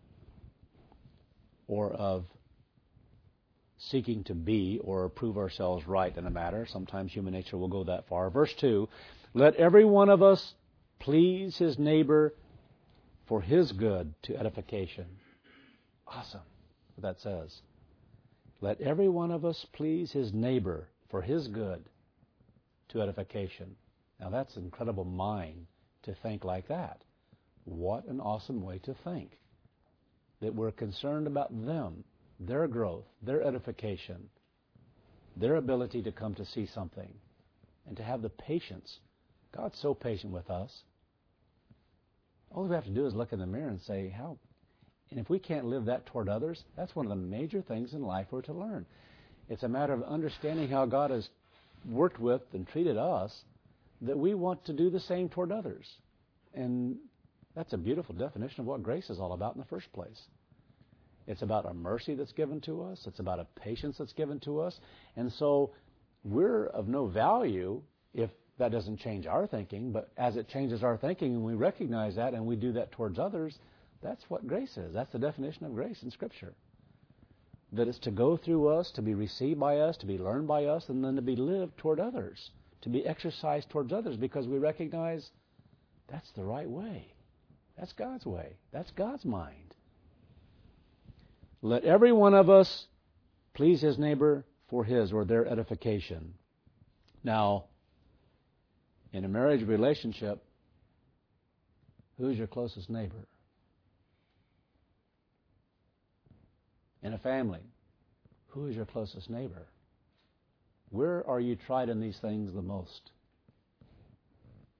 or of seeking to be or prove ourselves right in a matter. Sometimes human nature will go that far. Verse two, let every one of us please his neighbor for his good to edification. Awesome, what that says. Let every one of us please his neighbor for his good to edification. Now that's an incredible mind to think like that. What an awesome way to think. That we're concerned about them, their growth, their edification, their ability to come to see something, and to have the patience. God's so patient with us. All we have to do is look in the mirror and say, how? And if we can't live that toward others, that's one of the major things in life we're to learn. It's a matter of understanding how God has worked with and treated us, that we want to do the same toward others. And that's a beautiful definition of what grace is all about in the first place. It's about a mercy that's given to us. It's about a patience that's given to us. And so we're of no value if that doesn't change our thinking. But as it changes our thinking and we recognize that and we do that towards others, that's what grace is. That's the definition of grace in Scripture. That it's to go through us, to be received by us, to be learned by us, and then to be lived toward others, to be exercised towards others, because we recognize that's the right way. That's God's way. That's God's mind. Let every one of us please his neighbor for his or their edification. Now, in a marriage relationship, who's your closest neighbor? In a family, who is your closest neighbor? Where are you tried in these things the most?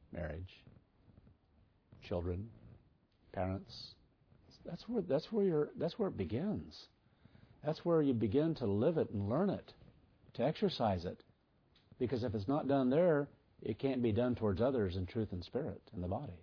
marriage, children, parents. That's where that's where you're, that's where it begins. That's where you begin to live it and learn it, to exercise it. Because if it's not done there, it can't be done towards others in truth and spirit in the body.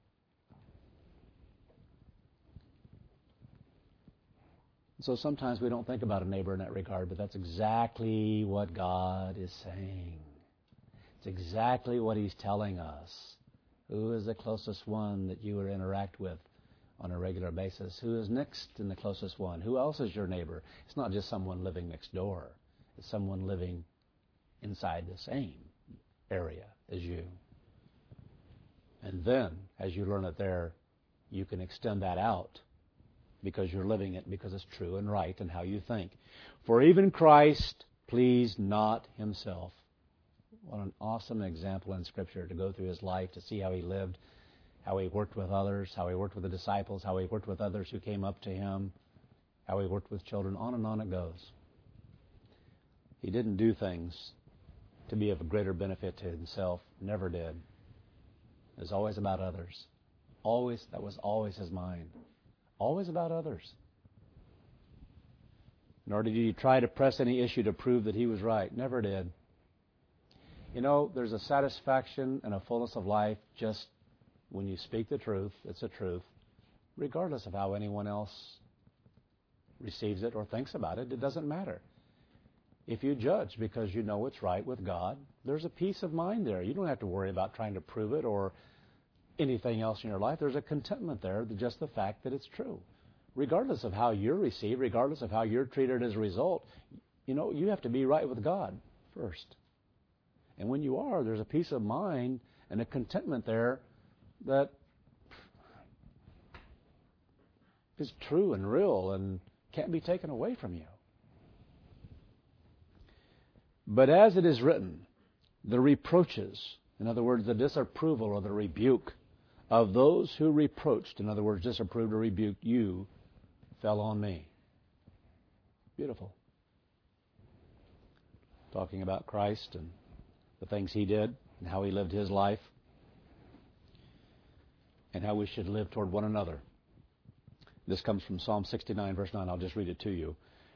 So sometimes we don't think about a neighbor in that regard, but that's exactly what God is saying. It's exactly what He's telling us. Who is the closest one that you would interact with on a regular basis? Who is next in the closest one? Who else is your neighbor? It's not just someone living next door. It's someone living inside the same area as you. And then, as you learn it there, you can extend that out because you're living it, because it's true and right and how you think. For even Christ pleased not Himself. What an awesome example in Scripture to go through His life, to see how He lived, how He worked with others, how He worked with the disciples, how He worked with others who came up to Him, how He worked with children. On and on it goes. He didn't do things to be of a greater benefit to Himself. Never did. It was always about others. Always, that was always His mind. Always about others. Nor did He try to press any issue to prove that He was right. Never did. You know, there's a satisfaction and a fullness of life just when you speak the truth. It's the truth, regardless of how anyone else receives it or thinks about it. It doesn't matter. If you judge because you know it's right with God, there's a peace of mind there. You don't have to worry about trying to prove it or anything else in your life. There's a contentment there, just the fact that it's true. Regardless of how you're received, regardless of how you're treated as a result, you know, you have to be right with God first. And when you are, there's a peace of mind and a contentment there that is true and real and can't be taken away from you. But as it is written, the reproaches, in other words, the disapproval or the rebuke of those who reproached, in other words, disapproved or rebuked you, fell on me. Beautiful. Talking about Christ and the things He did and how He lived His life and how we should live toward one another. This comes from Psalm sixty-nine, verse nine. I'll just read it to you.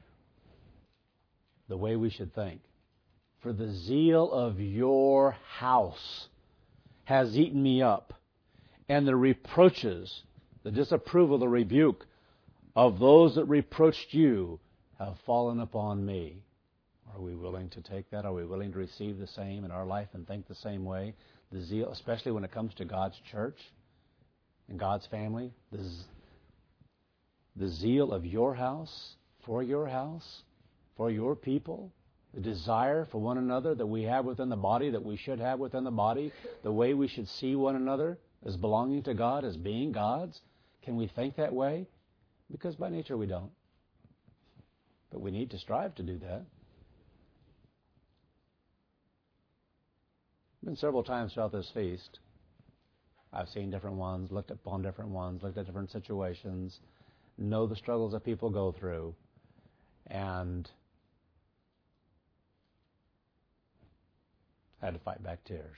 The way we should think. For the zeal of your house has eaten me up, and the reproaches, the disapproval, the rebuke of those that reproached you have fallen upon me. Are we willing to take that? Are we willing to receive the same in our life and think the same way? The zeal, especially when it comes to God's church and God's family, the, the zeal of your house, for your house, for your people, the desire for one another that we have within the body, that we should have within the body, the way we should see one another as belonging to God, as being God's. Can we think that way? Because by nature we don't. But we need to strive to do that. Been several times throughout this feast. I've seen different ones, looked upon different ones, looked at different situations, know the struggles that people go through, and had to fight back tears.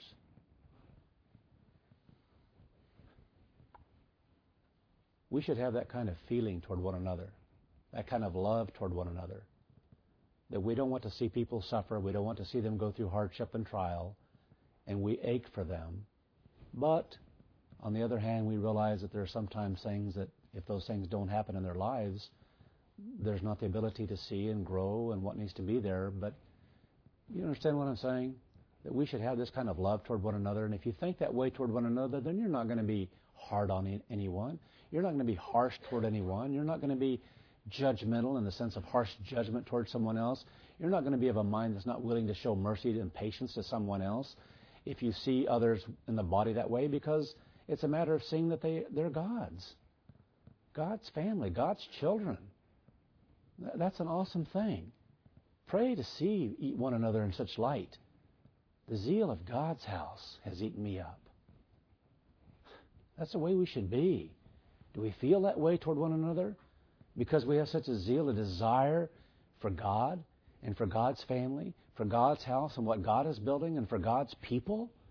We should have that kind of feeling toward one another, that kind of love toward one another, that we don't want to see people suffer, we don't want to see them go through hardship and trial, and we ache for them. But, on the other hand, we realize that there are sometimes things that, if those things don't happen in their lives, there's not the ability to see and grow and what needs to be there. But you understand what I'm saying? That we should have this kind of love toward one another. And if you think that way toward one another, then you're not going to be hard on anyone. You're not going to be harsh toward anyone. You're not going to be judgmental in the sense of harsh judgment toward someone else. You're not going to be of a mind that's not willing to show mercy and patience to someone else if you see others in the body that way, because it's a matter of seeing that they, they're God's. God's family, God's children. That's an awesome thing. Pray to see one another in such light. The zeal of God's house has eaten me up. That's the way we should be. Do we feel that way toward one another? Because we have such a zeal, a desire for God and for God's family, for God's house and what God is building and for God's people,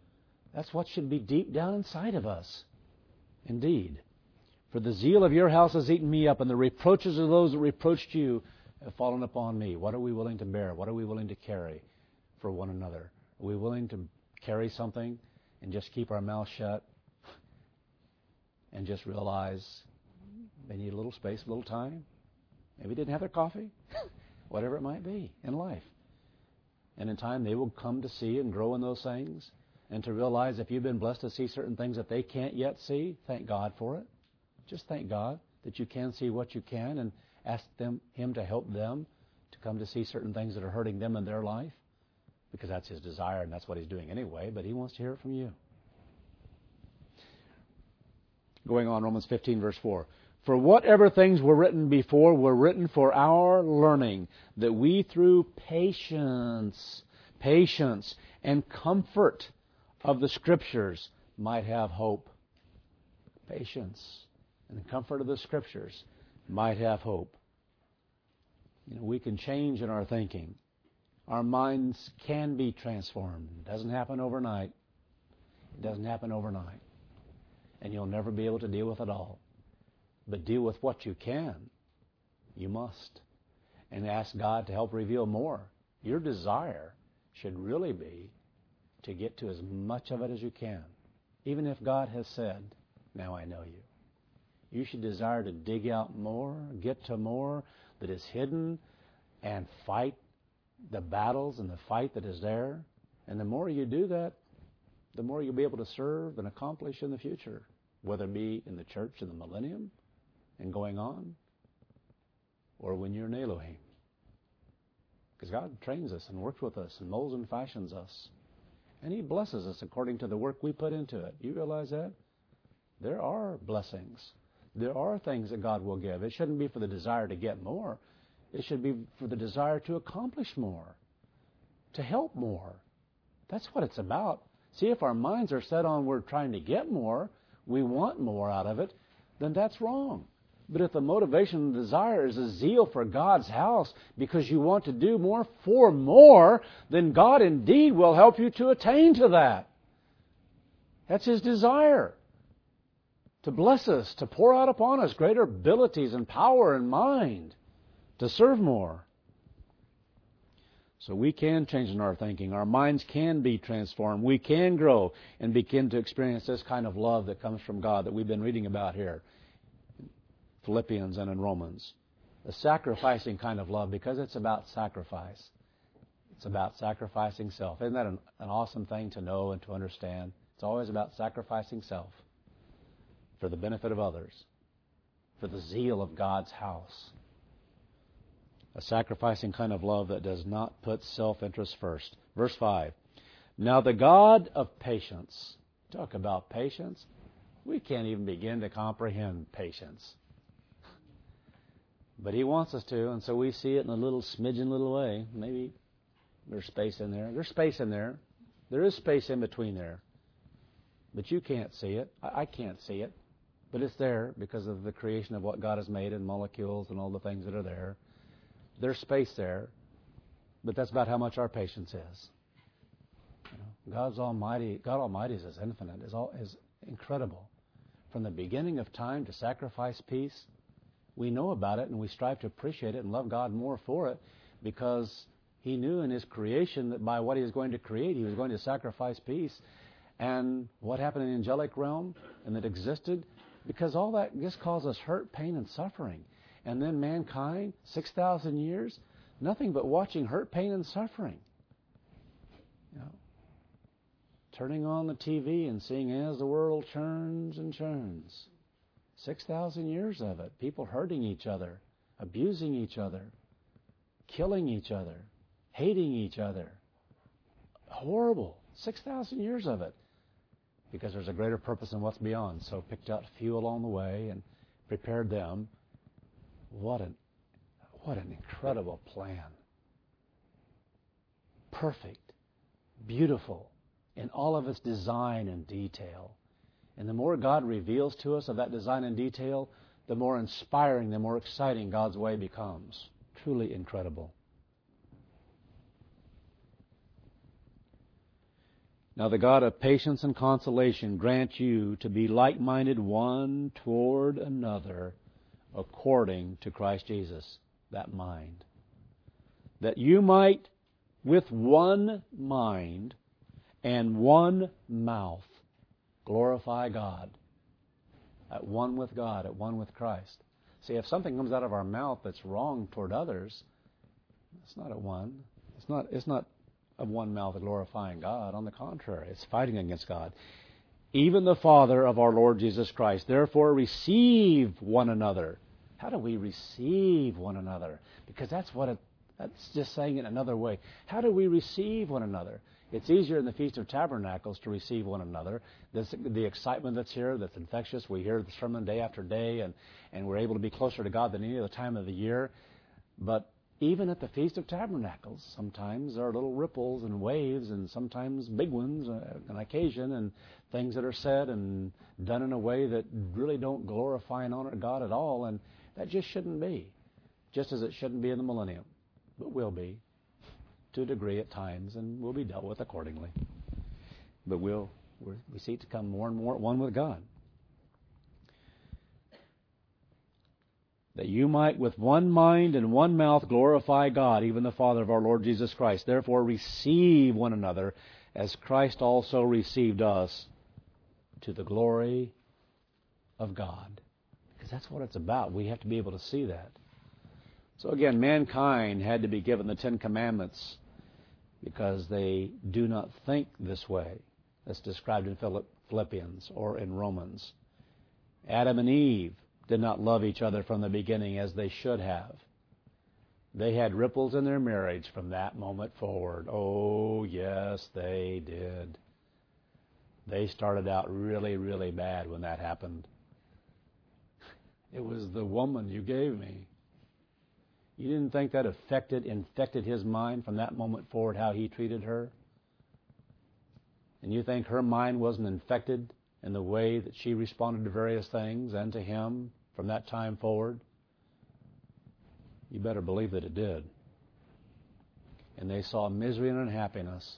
That's what should be deep down inside of us. Indeed. For the zeal of your house has eaten me up, and the reproaches of those that reproached you have fallen upon me. What are we willing to bear? What are we willing to carry for one another? Are we willing to carry something and just keep our mouth shut and just realize they need a little space, a little time? Maybe they didn't have their coffee. Whatever it might be in life. And in time they will come to see and grow in those things, and to realize if you've been blessed to see certain things that they can't yet see, thank God for it. Just thank God that you can see what you can, and ask them, Him to help them to come to see certain things that are hurting them in their life, because that's His desire and that's what He's doing anyway, but He wants to hear it from you. Going on, Romans fifteen, verse four. For whatever things were written before were written for our learning, that we through patience, patience and comfort of the Scriptures might have hope. Patience and the comfort of the Scriptures might have hope. You know, we can change in our thinking. Our minds can be transformed. It doesn't happen overnight. It doesn't happen overnight. And you'll never be able to deal with it all. But deal with what you can. You must. And ask God to help reveal more. Your desire should really be to get to as much of it as you can. Even if God has said, now I know you. You should desire to dig out more, get to more that is hidden, and fight the battles and the fight that is there. And the more you do that, the more you'll be able to serve and accomplish in the future, whether it be in the church in the millennium and going on, or when you're in Elohim. Because God trains us and works with us and molds and fashions us. And He blesses us according to the work we put into it. You realize that? There are blessings. There are things that God will give. It shouldn't be for the desire to get more. It should be for the desire to accomplish more, to help more. That's what it's about. See, if our minds are set on we're trying to get more, we want more out of it, then that's wrong. But if the motivation and desire is a zeal for God's house because you want to do more for more, then God indeed will help you to attain to that. That's His desire. To bless us, to pour out upon us greater abilities and power and mind to serve more. So we can change in our thinking. Our minds can be transformed. We can grow and begin to experience this kind of love that comes from God that we've been reading about here. Philippians and in Romans. The sacrificing kind of love, because it's about sacrifice. It's about sacrificing self. Isn't that an, an awesome thing to know and to understand? It's always about sacrificing self for the benefit of others, for the zeal of God's house. A sacrificing kind of love that does not put self-interest first. Verse five. Now the God of patience. Talk about patience. We can't even begin to comprehend patience. But He wants us to, and so we see it in a little smidgen little way. Maybe there's space in there. There's space in there. There is space in between there. But you can't see it. I, I can't see it. But it's there because of the creation of what God has made and molecules and all the things that are there. There's space there, but that's about how much our patience is. You know, God's Almighty, God Almighty's is infinite, is all is incredible. From the beginning of time to sacrifice peace, we know about it and we strive to appreciate it and love God more for it, because He knew in His creation that by what He was going to create, He was going to sacrifice peace. And what happened in the angelic realm and that existed, because all that just caused us hurt, pain, and suffering. And then mankind, six thousand years, nothing but watching hurt, pain, and suffering. You know, turning on the T V and seeing as the world churns and churns. six thousand years of it. People hurting each other, abusing each other, killing each other, hating each other. Horrible. six thousand years of it. Because there's a greater purpose than what's beyond. So picked out a few along the way and prepared them. What an, what an incredible plan. Perfect, beautiful, in all of its design and detail. And the more God reveals to us of that design and detail, the more inspiring, the more exciting God's way becomes. Truly incredible. Now the God of patience and consolation grant you to be like-minded one toward another according to Christ Jesus, that mind. That you might with one mind and one mouth glorify God. At one with God, at one with Christ. See, if something comes out of our mouth that's wrong toward others, it's not at one. It's not, it's not of one mouth glorifying God. On the contrary, it's fighting against God. Even the Father of our Lord Jesus Christ. Therefore, receive one another. How do we receive one another? Because that's what it, that's just saying it another way. How do we receive one another? It's easier in the Feast of Tabernacles to receive one another. This, the excitement that's here, that's infectious. We hear the sermon day after day, and, and we're able to be closer to God than any other time of the year. But even at the Feast of Tabernacles, sometimes there are little ripples and waves, and sometimes big ones uh, on occasion, and things that are said and done in a way that really don't glorify and honor God at all, and that just shouldn't be, just as it shouldn't be in the millennium, but will be to a degree at times, and will be dealt with accordingly. But we'll we're, we seek to come more and more at one with God. That you might with one mind and one mouth glorify God, even the Father of our Lord Jesus Christ. Therefore receive one another, as Christ also received us, to the glory of God. Because that's what it's about. We have to be able to see that. So again, mankind had to be given the Ten Commandments because they do not think this way. That's described in Philippians or in Romans. Adam and Eve did not love each other from the beginning as they should have. They had ripples in their marriage from that moment forward. Oh, yes, they did. They started out really, really bad when that happened. It was the woman you gave me. You didn't think that affected, infected his mind from that moment forward, how he treated her? And you think her mind wasn't infected in the way that she responded to various things and to him from that time forward? You better believe that it did. And they saw misery and unhappiness.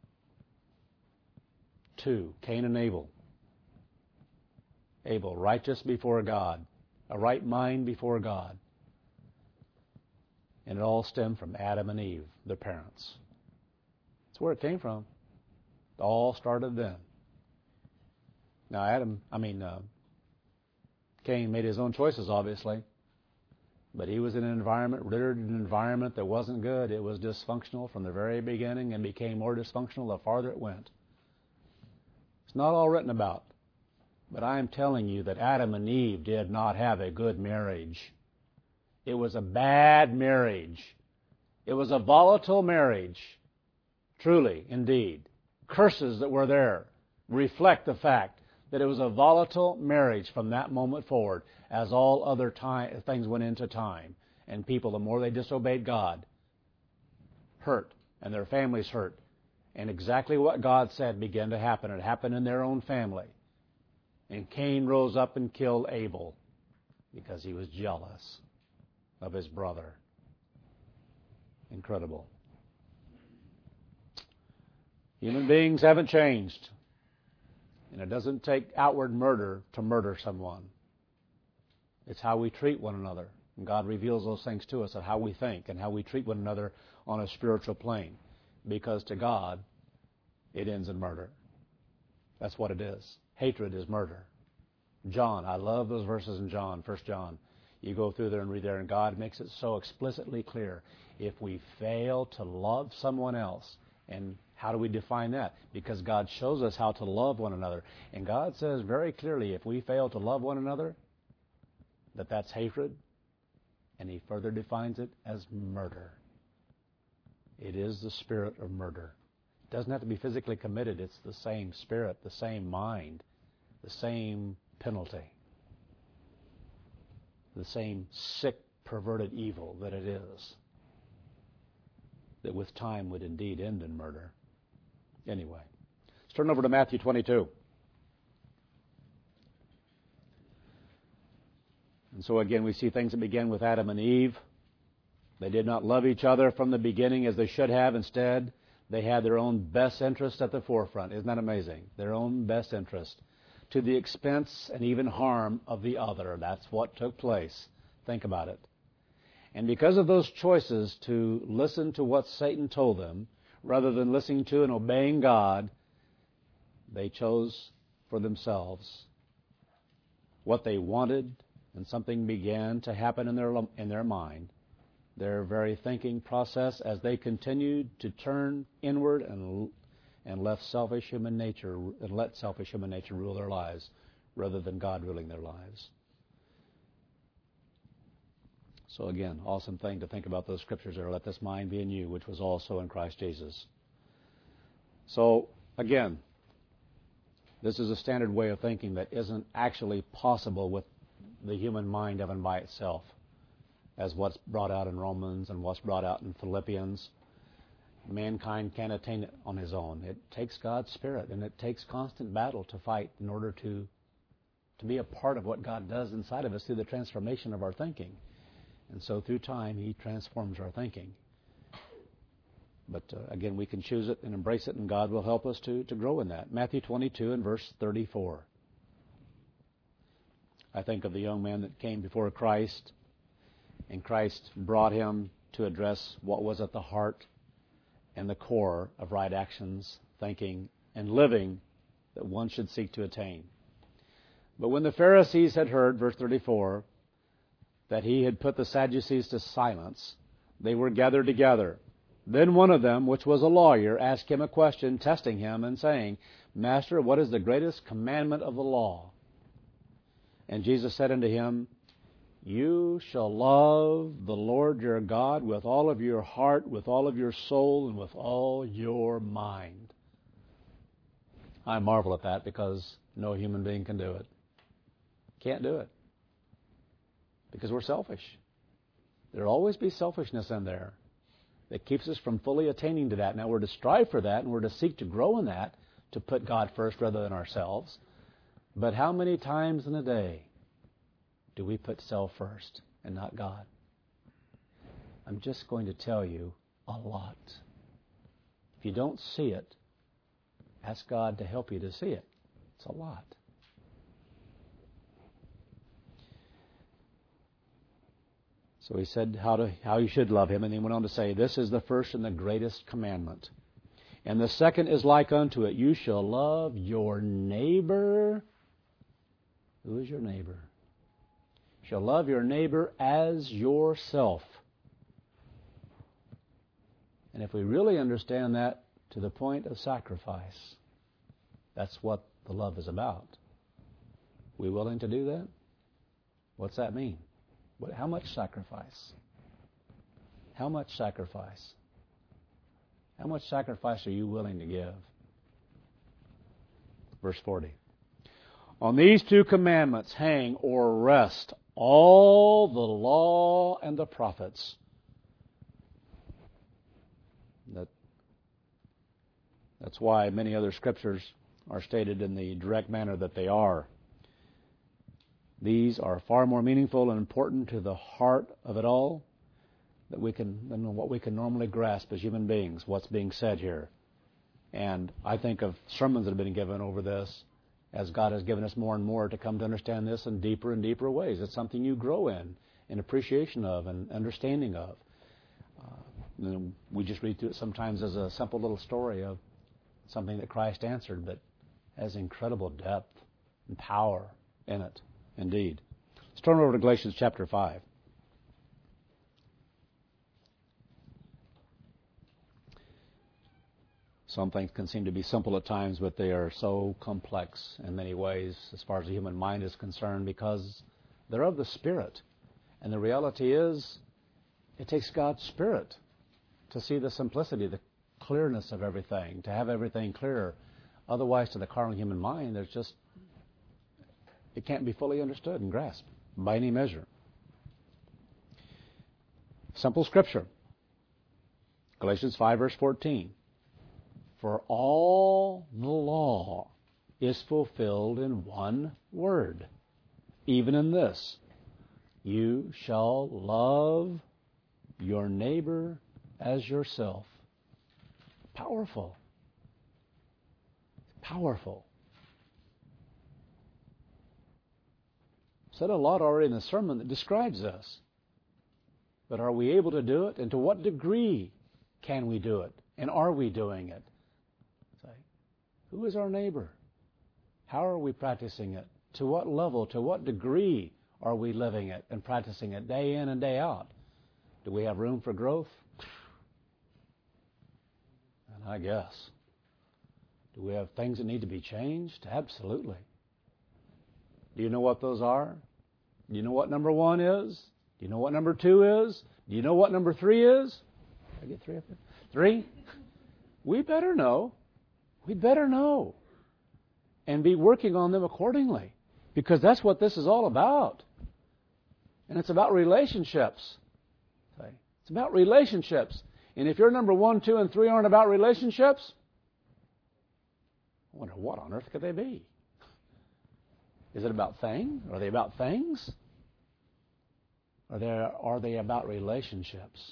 Two, Cain and Abel. Abel, righteous before God, a right mind before God. And it all stemmed from Adam and Eve, their parents. That's where it came from. It all started then. Now, Adam, I mean, uh, Cain made his own choices, obviously. But he was in an environment, littered in an environment that wasn't good. It was dysfunctional from the very beginning and became more dysfunctional the farther it went. It's not all written about. But I am telling you that Adam and Eve did not have a good marriage. It was a bad marriage. It was a volatile marriage. Truly, indeed. Curses that were there reflect the fact that it was a volatile marriage from that moment forward, as all other time, things went into time. And people, the more they disobeyed God, hurt, and their families hurt. And exactly what God said began to happen. It happened in their own family. And Cain rose up and killed Abel because he was jealous of his brother. Incredible. Human beings haven't changed. And it doesn't take outward murder to murder someone. It's how we treat one another. And God reveals those things to us of how we think and how we treat one another on a spiritual plane. Because to God, it ends in murder. That's what it is. Hatred is murder. John, I love those verses in John, First John. You go through there and read there, and God makes it so explicitly clear. If we fail to love someone else, and how do we define that? Because God shows us how to love one another. And God says very clearly, if we fail to love one another, that that's hatred. And He further defines it as murder. It is the spirit of murder. It doesn't have to be physically committed. It's the same spirit, the same mind, the same penalty, the same sick, perverted evil that it is, that with time would indeed end in murder. Anyway, let's turn over to Matthew twenty-two. And so again, we see things that begin with Adam and Eve. They did not love each other from the beginning as they should have. Instead, They had their own best interest at the forefront. Isn't that amazing? Their own best interest, to the expense and even harm of the other. That's what took place. Think about it. And because of those choices to listen to what Satan told them, rather than listening to and obeying God, they chose for themselves what they wanted, and something began to happen in their in their mind, their very thinking process, as they continued to turn inward and and left selfish human nature and let selfish human nature rule their lives, rather than God ruling their lives. So again, awesome thing to think about those scriptures there. Let this mind be in you, which was also in Christ Jesus. So again, this is a standard way of thinking that isn't actually possible with the human mind even by itself, as what's brought out in Romans and what's brought out in Philippians. Mankind can't attain it on his own. It takes God's Spirit, and it takes constant battle to fight in order to, to be a part of what God does inside of us through the transformation of our thinking. And so through time, He transforms our thinking. But uh, again, we can choose it and embrace it, and God will help us to, to grow in that. Matthew twenty-two and verse thirty-four. I think of the young man that came before Christ, and Christ brought him to address what was at the heart and the core of right actions, thinking, and living that one should seek to attain. But when the Pharisees had heard, verse thirty-four, that he had put the Sadducees to silence, they were gathered together. Then one of them, which was a lawyer, asked him a question, testing him, and saying, Master, what is the greatest commandment of the law? And Jesus said unto him, You shall love the Lord your God with all of your heart, with all of your soul, and with all your mind. I marvel at that, because no human being can do it. Can't do it. Because we're selfish. There'll always be selfishness in there that keeps us from fully attaining to that. Now, we're to strive for that, and we're to seek to grow in that, to put God first rather than ourselves. But how many times in a day do we put self first and not God? I'm just going to tell you, a lot. If you don't see it, ask God to help you to see it. It's a lot. So he said how to how you should love him, and he went on to say, This is the first and the greatest commandment. And the second is like unto it, You shall love your neighbor. Who is your neighbor? You shall love your neighbor as yourself. And if we really understand that to the point of sacrifice, that's what the love is about. We willing to do that? What's that mean? What, how much sacrifice? How much sacrifice? How much sacrifice are you willing to give? Verse forty. On these two commandments hang or rest all the law and the prophets. That, that's why many other scriptures are stated in the direct manner that they are. These are far more meaningful and important to the heart of it all that we can than what we can normally grasp as human beings, what's being said here. And I think of sermons that have been given over this as God has given us more and more to come to understand this in deeper and deeper ways. It's something you grow in, in appreciation of and understanding of. Uh, you know, we just read through it sometimes as a simple little story of something that Christ answered, but has incredible depth and power in it. Indeed. Let's turn over to Galatians chapter five. Some things can seem to be simple at times, but they are so complex in many ways as far as the human mind is concerned, because they're of the Spirit. And the reality is, it takes God's Spirit to see the simplicity, the clearness of everything, to have everything clear. Otherwise, to the carnal human mind, there's just it can't be fully understood and grasped by any measure. Simple scripture. Galatians five, verse fourteen. For all the law is fulfilled in one word, even in this, You shall love your neighbor as yourself. powerful. It's powerful. Said a lot already in the sermon that describes this. But are we able to do it? And to what degree can we do it? And are we doing it? Say, who is our neighbor? How are we practicing it? To what level, to what degree are we living it and practicing it day in and day out? Do we have room for growth? And I guess. Do we have things that need to be changed? Absolutely. Do you know what those are? Do you know what number one is? Do you know what number two is? Do you know what number three is? Did I get three up there? Three? We better know. We better know. And be working on them accordingly. Because that's what this is all about. And it's about relationships. It's about relationships. And if your number one, two, and three aren't about relationships, I wonder what on earth could they be? Is it about things? Are they about things? Or they, are they about relationships?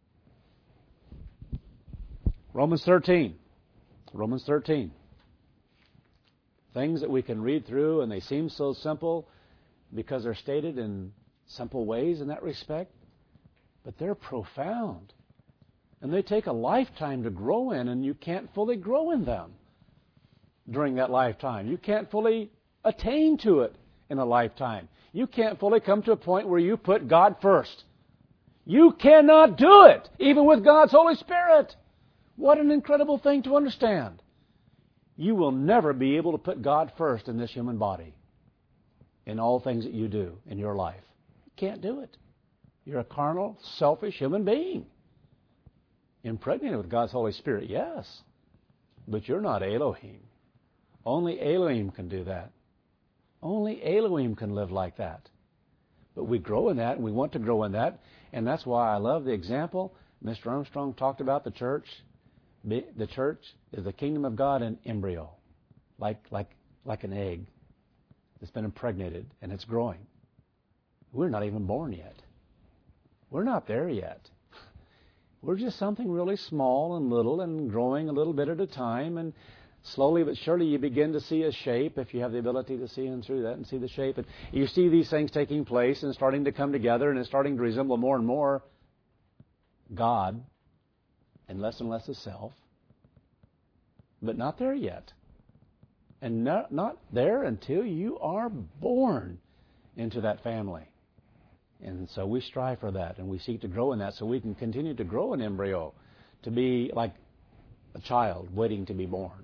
Romans thirteen. Romans thirteen. Things that we can read through and they seem so simple because they're stated in simple ways in that respect. But they're profound. And they take a lifetime to grow in, and you can't fully grow in them during that lifetime. You can't fully attain to it in a lifetime. You can't fully come to a point where you put God first. You cannot do it, even with God's Holy Spirit. What an incredible thing to understand. You will never be able to put God first in this human body in all things that you do in your life. You can't do it. You're a carnal, selfish human being. Impregnated with God's Holy Spirit, yes. But you're not Elohim. Only Elohim can do that. Only Elohim can live like that. But we grow in that, and we want to grow in that. And that's why I love the example. Mister Armstrong talked about the church. The church is the kingdom of God in embryo. Like, like, like an egg that's been impregnated, and it's growing. We're not even born yet. We're not there yet. We're just something really small and little and growing a little bit at a time. And slowly but surely you begin to see a shape, if you have the ability to see in through that and see the shape. And you see these things taking place and starting to come together, and it's starting to resemble more and more God and less and less of self. But not there yet. And not, not there until you are born into that family. And so we strive for that, and we seek to grow in that so we can continue to grow in embryo, to be like a child waiting to be born.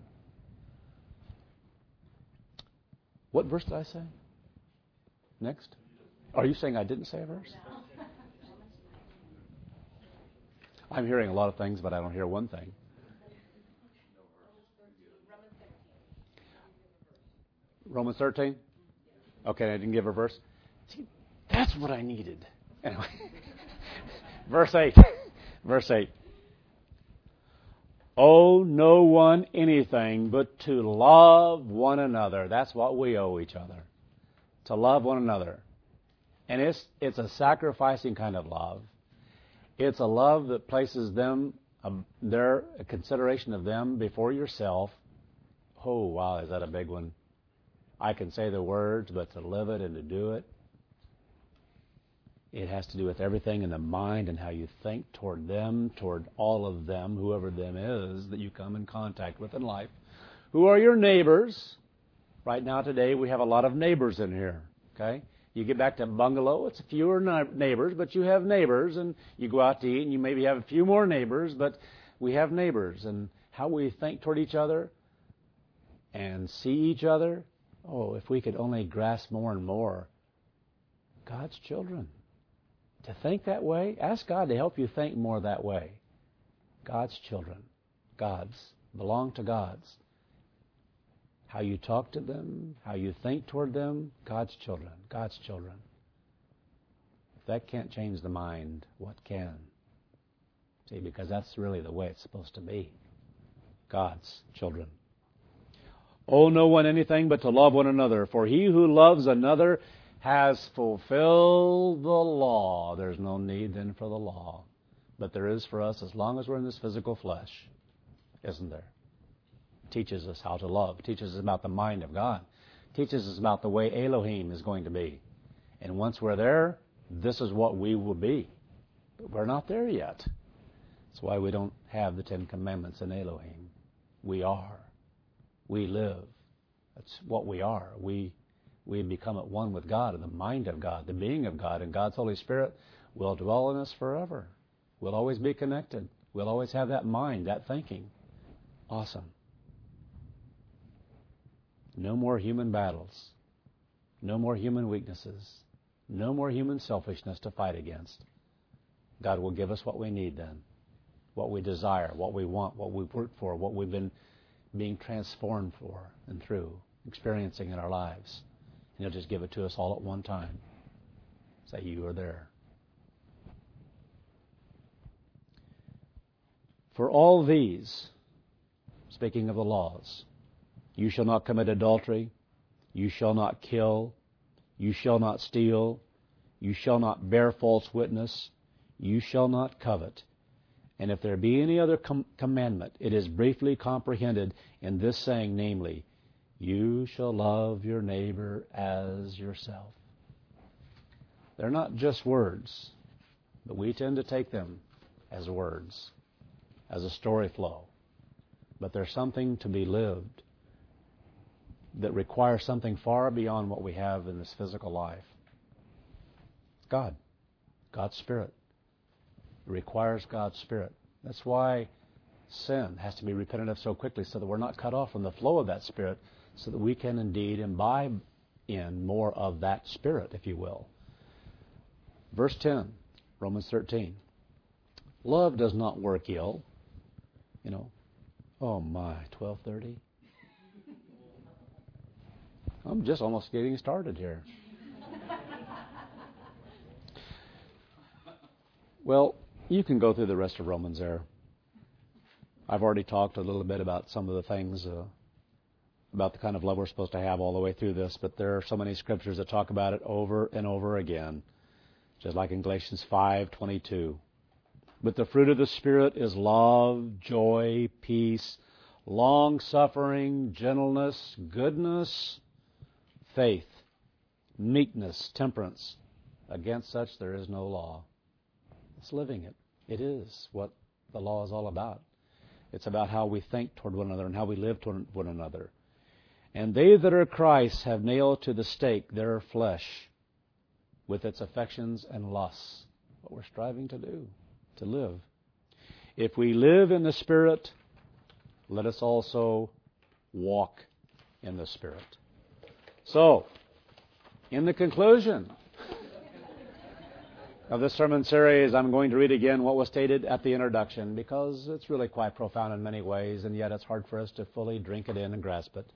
What verse did I say? Next? Are you saying I didn't say a verse? I'm hearing a lot of things, but I don't hear one thing. Romans thirteen? Okay, I didn't give a verse. See, that's what I needed. Anyway, verse eight. Verse eight. Owe no one anything but to love one another. That's what we owe each other. To love one another. And it's it's a sacrificing kind of love. It's a love that places them, uh, their consideration of them before yourself. Oh, wow, is that a big one? I can say the words, but to live it and to do it, it has to do with everything in the mind and how you think toward them, toward all of them, whoever them is that you come in contact with in life. Who are your neighbors? Right now today we have a lot of neighbors in here. Okay, you get back to bungalow, it's fewer neighbors, but you have neighbors, and you go out to eat and you maybe have a few more neighbors, but we have neighbors, and how we think toward each other and see each other. Oh, if we could only grasp more and more God's children. To think that way, ask God to help you think more that way. God's children, God's, belong to God's. How you talk to them, how you think toward them, God's children, God's children. If that can't change the mind, what can? See, because that's really the way it's supposed to be. God's children. Owe no one anything but to love one another, for he who loves another has fulfilled the law. There's no need then for the law. But there is for us as long as we're in this physical flesh. isn't there? Teaches us how to love, teaches us about the mind of God, teaches us about the way Elohim is going to be. And once we're there, this is what we will be. But we're not there yet. That's why we don't have the Ten Commandments in Elohim. We are. We live. That's what we are. We we become at one with God, and the mind of God, the being of God, and God's Holy Spirit will dwell in us forever. We'll always be connected. We'll always have that mind, that thinking. Awesome. No more human battles. No more human weaknesses. No more human selfishness to fight against. God will give us what we need then. What we desire, what we want, what we've worked for, what we've been being transformed for and through, experiencing in our lives. And He'll just give it to us all at one time. Say, you are there. For all these, speaking of the laws, you shall not commit adultery, you shall not kill, you shall not steal, you shall not bear false witness, you shall not covet. And if there be any other com- commandment, it is briefly comprehended in this saying, namely, you shall love your neighbor as yourself. They're not just words, but we tend to take them as words, as a story flow. But there's something to be lived that requires something far beyond what we have in this physical life. God, God's Spirit. It requires God's Spirit. That's why sin has to be repented of so quickly, so that we're not cut off from the flow of that Spirit, so that we can indeed imbibe in more of that Spirit, if you will. Verse ten, Romans thirteen. Love does not work ill. You know, oh my, twelve thirty? I'm just almost getting started here. Well, you can go through the rest of Romans there. I've already talked a little bit about some of the things, uh, about the kind of love we're supposed to have all the way through this, but there are so many scriptures that talk about it over and over again, just like in Galatians five twenty-two. But the fruit of the Spirit is love, joy, peace, long-suffering, gentleness, goodness, faith, meekness, temperance. Against such there is no law. It's living it. It is what the law is all about. It's about how we think toward one another and how we live toward one another. And they that are Christ have nailed to the stake their flesh with its affections and lusts. What we're striving to do, to live. If we live in the Spirit, let us also walk in the Spirit. So, in the conclusion of this sermon series, I'm going to read again what was stated at the introduction, because it's really quite profound in many ways, and yet it's hard for us to fully drink it in and grasp it.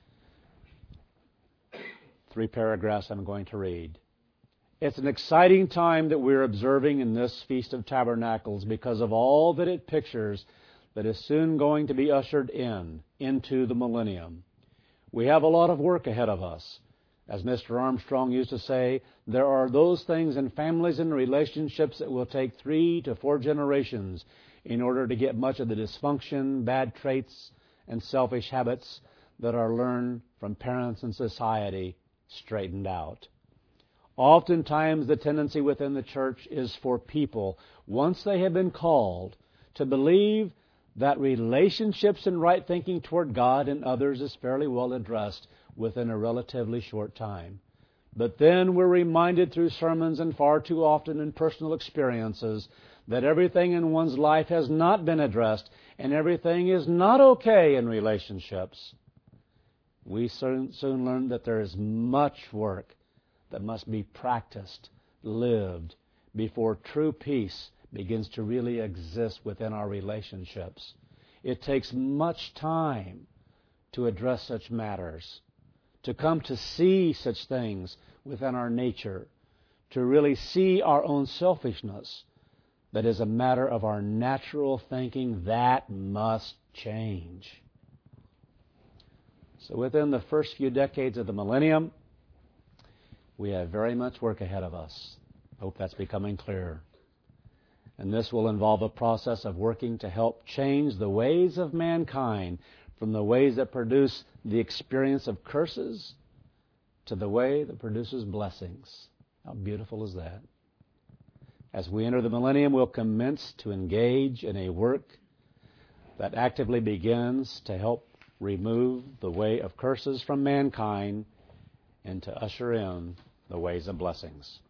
Three paragraphs I'm going to read. It's an exciting time that we're observing in this Feast of Tabernacles because of all that it pictures that is soon going to be ushered in, into the millennium. We have a lot of work ahead of us. As Mister Armstrong used to say, there are those things in families and relationships that will take three to four generations in order to get much of the dysfunction, bad traits, and selfish habits that are learned from parents and society straightened out. Oftentimes the tendency within the church is for people, once they have been called, to believe that relationships and right thinking toward God and others is fairly well addressed within a relatively short time. But then we're reminded through sermons and far too often in personal experiences that everything in one's life has not been addressed and everything is not okay in relationships. We soon, soon learn that there is much work that must be practiced, lived, before true peace begins to really exist within our relationships. It takes much time to address such matters, to come to see such things within our nature, to really see our own selfishness that is a matter of our natural thinking that must change. So within the first few decades of the millennium, we have very much work ahead of us. I hope that's becoming clearer. And this will involve a process of working to help change the ways of mankind from the ways that produce the experience of curses to the way that produces blessings. How beautiful is that? As we enter the millennium, we'll commence to engage in a work that actively begins to help remove the way of curses from mankind and to usher in the ways of blessings.